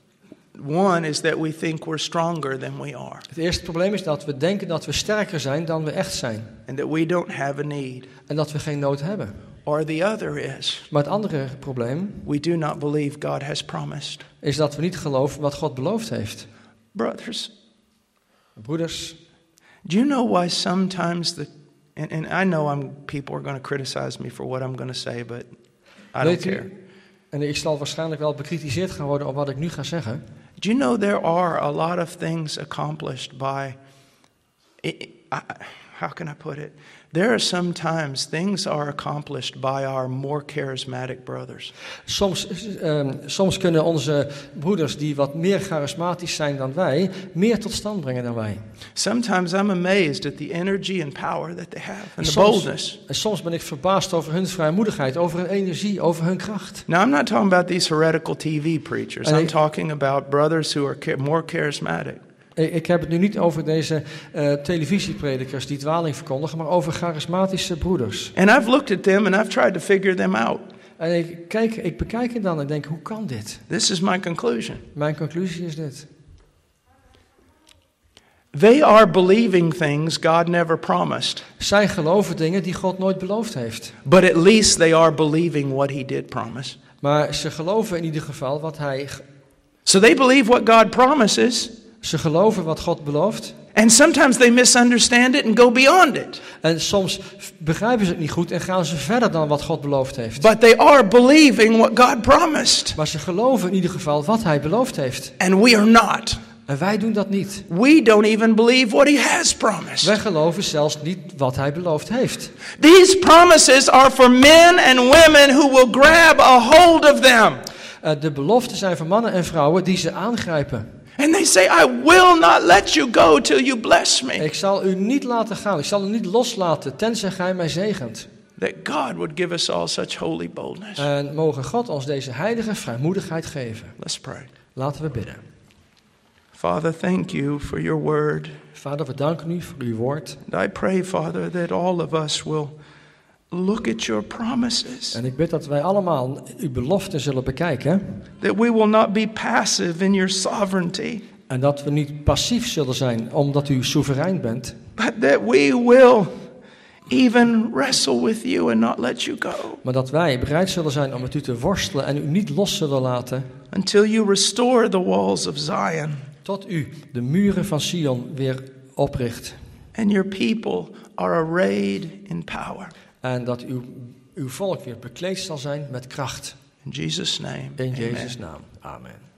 A: One is that we think we're stronger than we are,
B: Het eerste probleem is dat we denken dat we sterker zijn dan we echt zijn.
A: and that we don't have a need.
B: En dat we geen nood hebben.
A: Or the other is,
B: Maar het andere probleem
A: we do not believe God has promised.
B: is dat we niet geloven wat God beloofd heeft.
A: Brothers,
B: Broeders,
A: do you know why sometimes the, and, and I know I'm, people are going to criticize me for what I'm going to say, but I don't
B: weet
A: care.
B: u, en ik zal waarschijnlijk wel bekritiseerd gaan worden op wat ik nu ga zeggen.
A: Do you know there are a lot of things accomplished by, I, I, how can I put it? There are sometimes things are accomplished by our more charismatic brothers.
B: Soms, um, soms kunnen onze broeders die wat meer charismatisch zijn dan wij, meer tot stand brengen dan wij.
A: Sometimes I'm amazed at the energy and power that they have and the boldness.
B: Soms, en soms ben ik verbaasd over hun vrijmoedigheid, over hun energie, over hun kracht.
A: Now, I'm not talking about these heretical T V preachers.
B: And
A: I'm
B: I-
A: talking about brothers who are cha- more charismatic.
B: Ik ik heb het nu niet over deze uh, televisiepredikers die dwaling verkondigen, maar over charismatische broeders.
A: And I've looked at them and I've tried to figure them out.
B: En ik, kijk, ik bekijk het dan en denk, hoe kan dit?
A: This is my conclusion.
B: Mijn conclusie is dit.
A: They are believing things God never promised,
B: Zij geloven dingen die God nooit beloofd heeft.
A: but at least they are believing what He did promise.
B: Maar ze geloven in ieder geval wat hij...
A: So they believe what God promises,
B: Ze geloven wat God belooft.
A: and sometimes they misunderstand it and go beyond it.
B: En soms begrijpen ze het niet goed en gaan ze verder dan wat God beloofd heeft.
A: But they are believing what God promised,
B: Maar ze geloven in ieder geval wat hij beloofd heeft.
A: and we are not.
B: En wij doen dat niet.
A: We don't even believe what He has promised.
B: Wij geloven zelfs niet wat hij beloofd heeft.
A: These promises are for men and women who will grab a hold of them.
B: Uh, de beloften zijn voor mannen en vrouwen die ze aangrijpen.
A: And they say, I will not let you go till you bless me.
B: Ik zal u niet laten gaan, ik zal u niet loslaten, tenzij gij mij zegent.
A: That God would give us all such holy boldness.
B: En mogen God ons deze heilige vrijmoedigheid geven.
A: Let's pray.
B: Laten we bidden.
A: Father, thank you for your word.
B: Vader, we danken u voor uw woord.
A: And I pray, Father, that all of us will look at your promises.
B: En ik bid dat wij allemaal uw beloften zullen bekijken.
A: That we will not be passive in your sovereignty.
B: En dat we niet passief zullen zijn omdat u soeverein bent.
A: But that we will even wrestle with you and not let you go.
B: Maar dat wij bereid zullen zijn om met u te worstelen en u niet los zullen laten.
A: Until you restore the walls of Zion.
B: Tot u de muren van Sion weer opricht.
A: And your people are arrayed in power.
B: En dat uw, uw volk weer bekleed zal zijn met kracht.
A: In Jesus' name.
B: In
A: Amen.
B: Jezus' naam. Amen.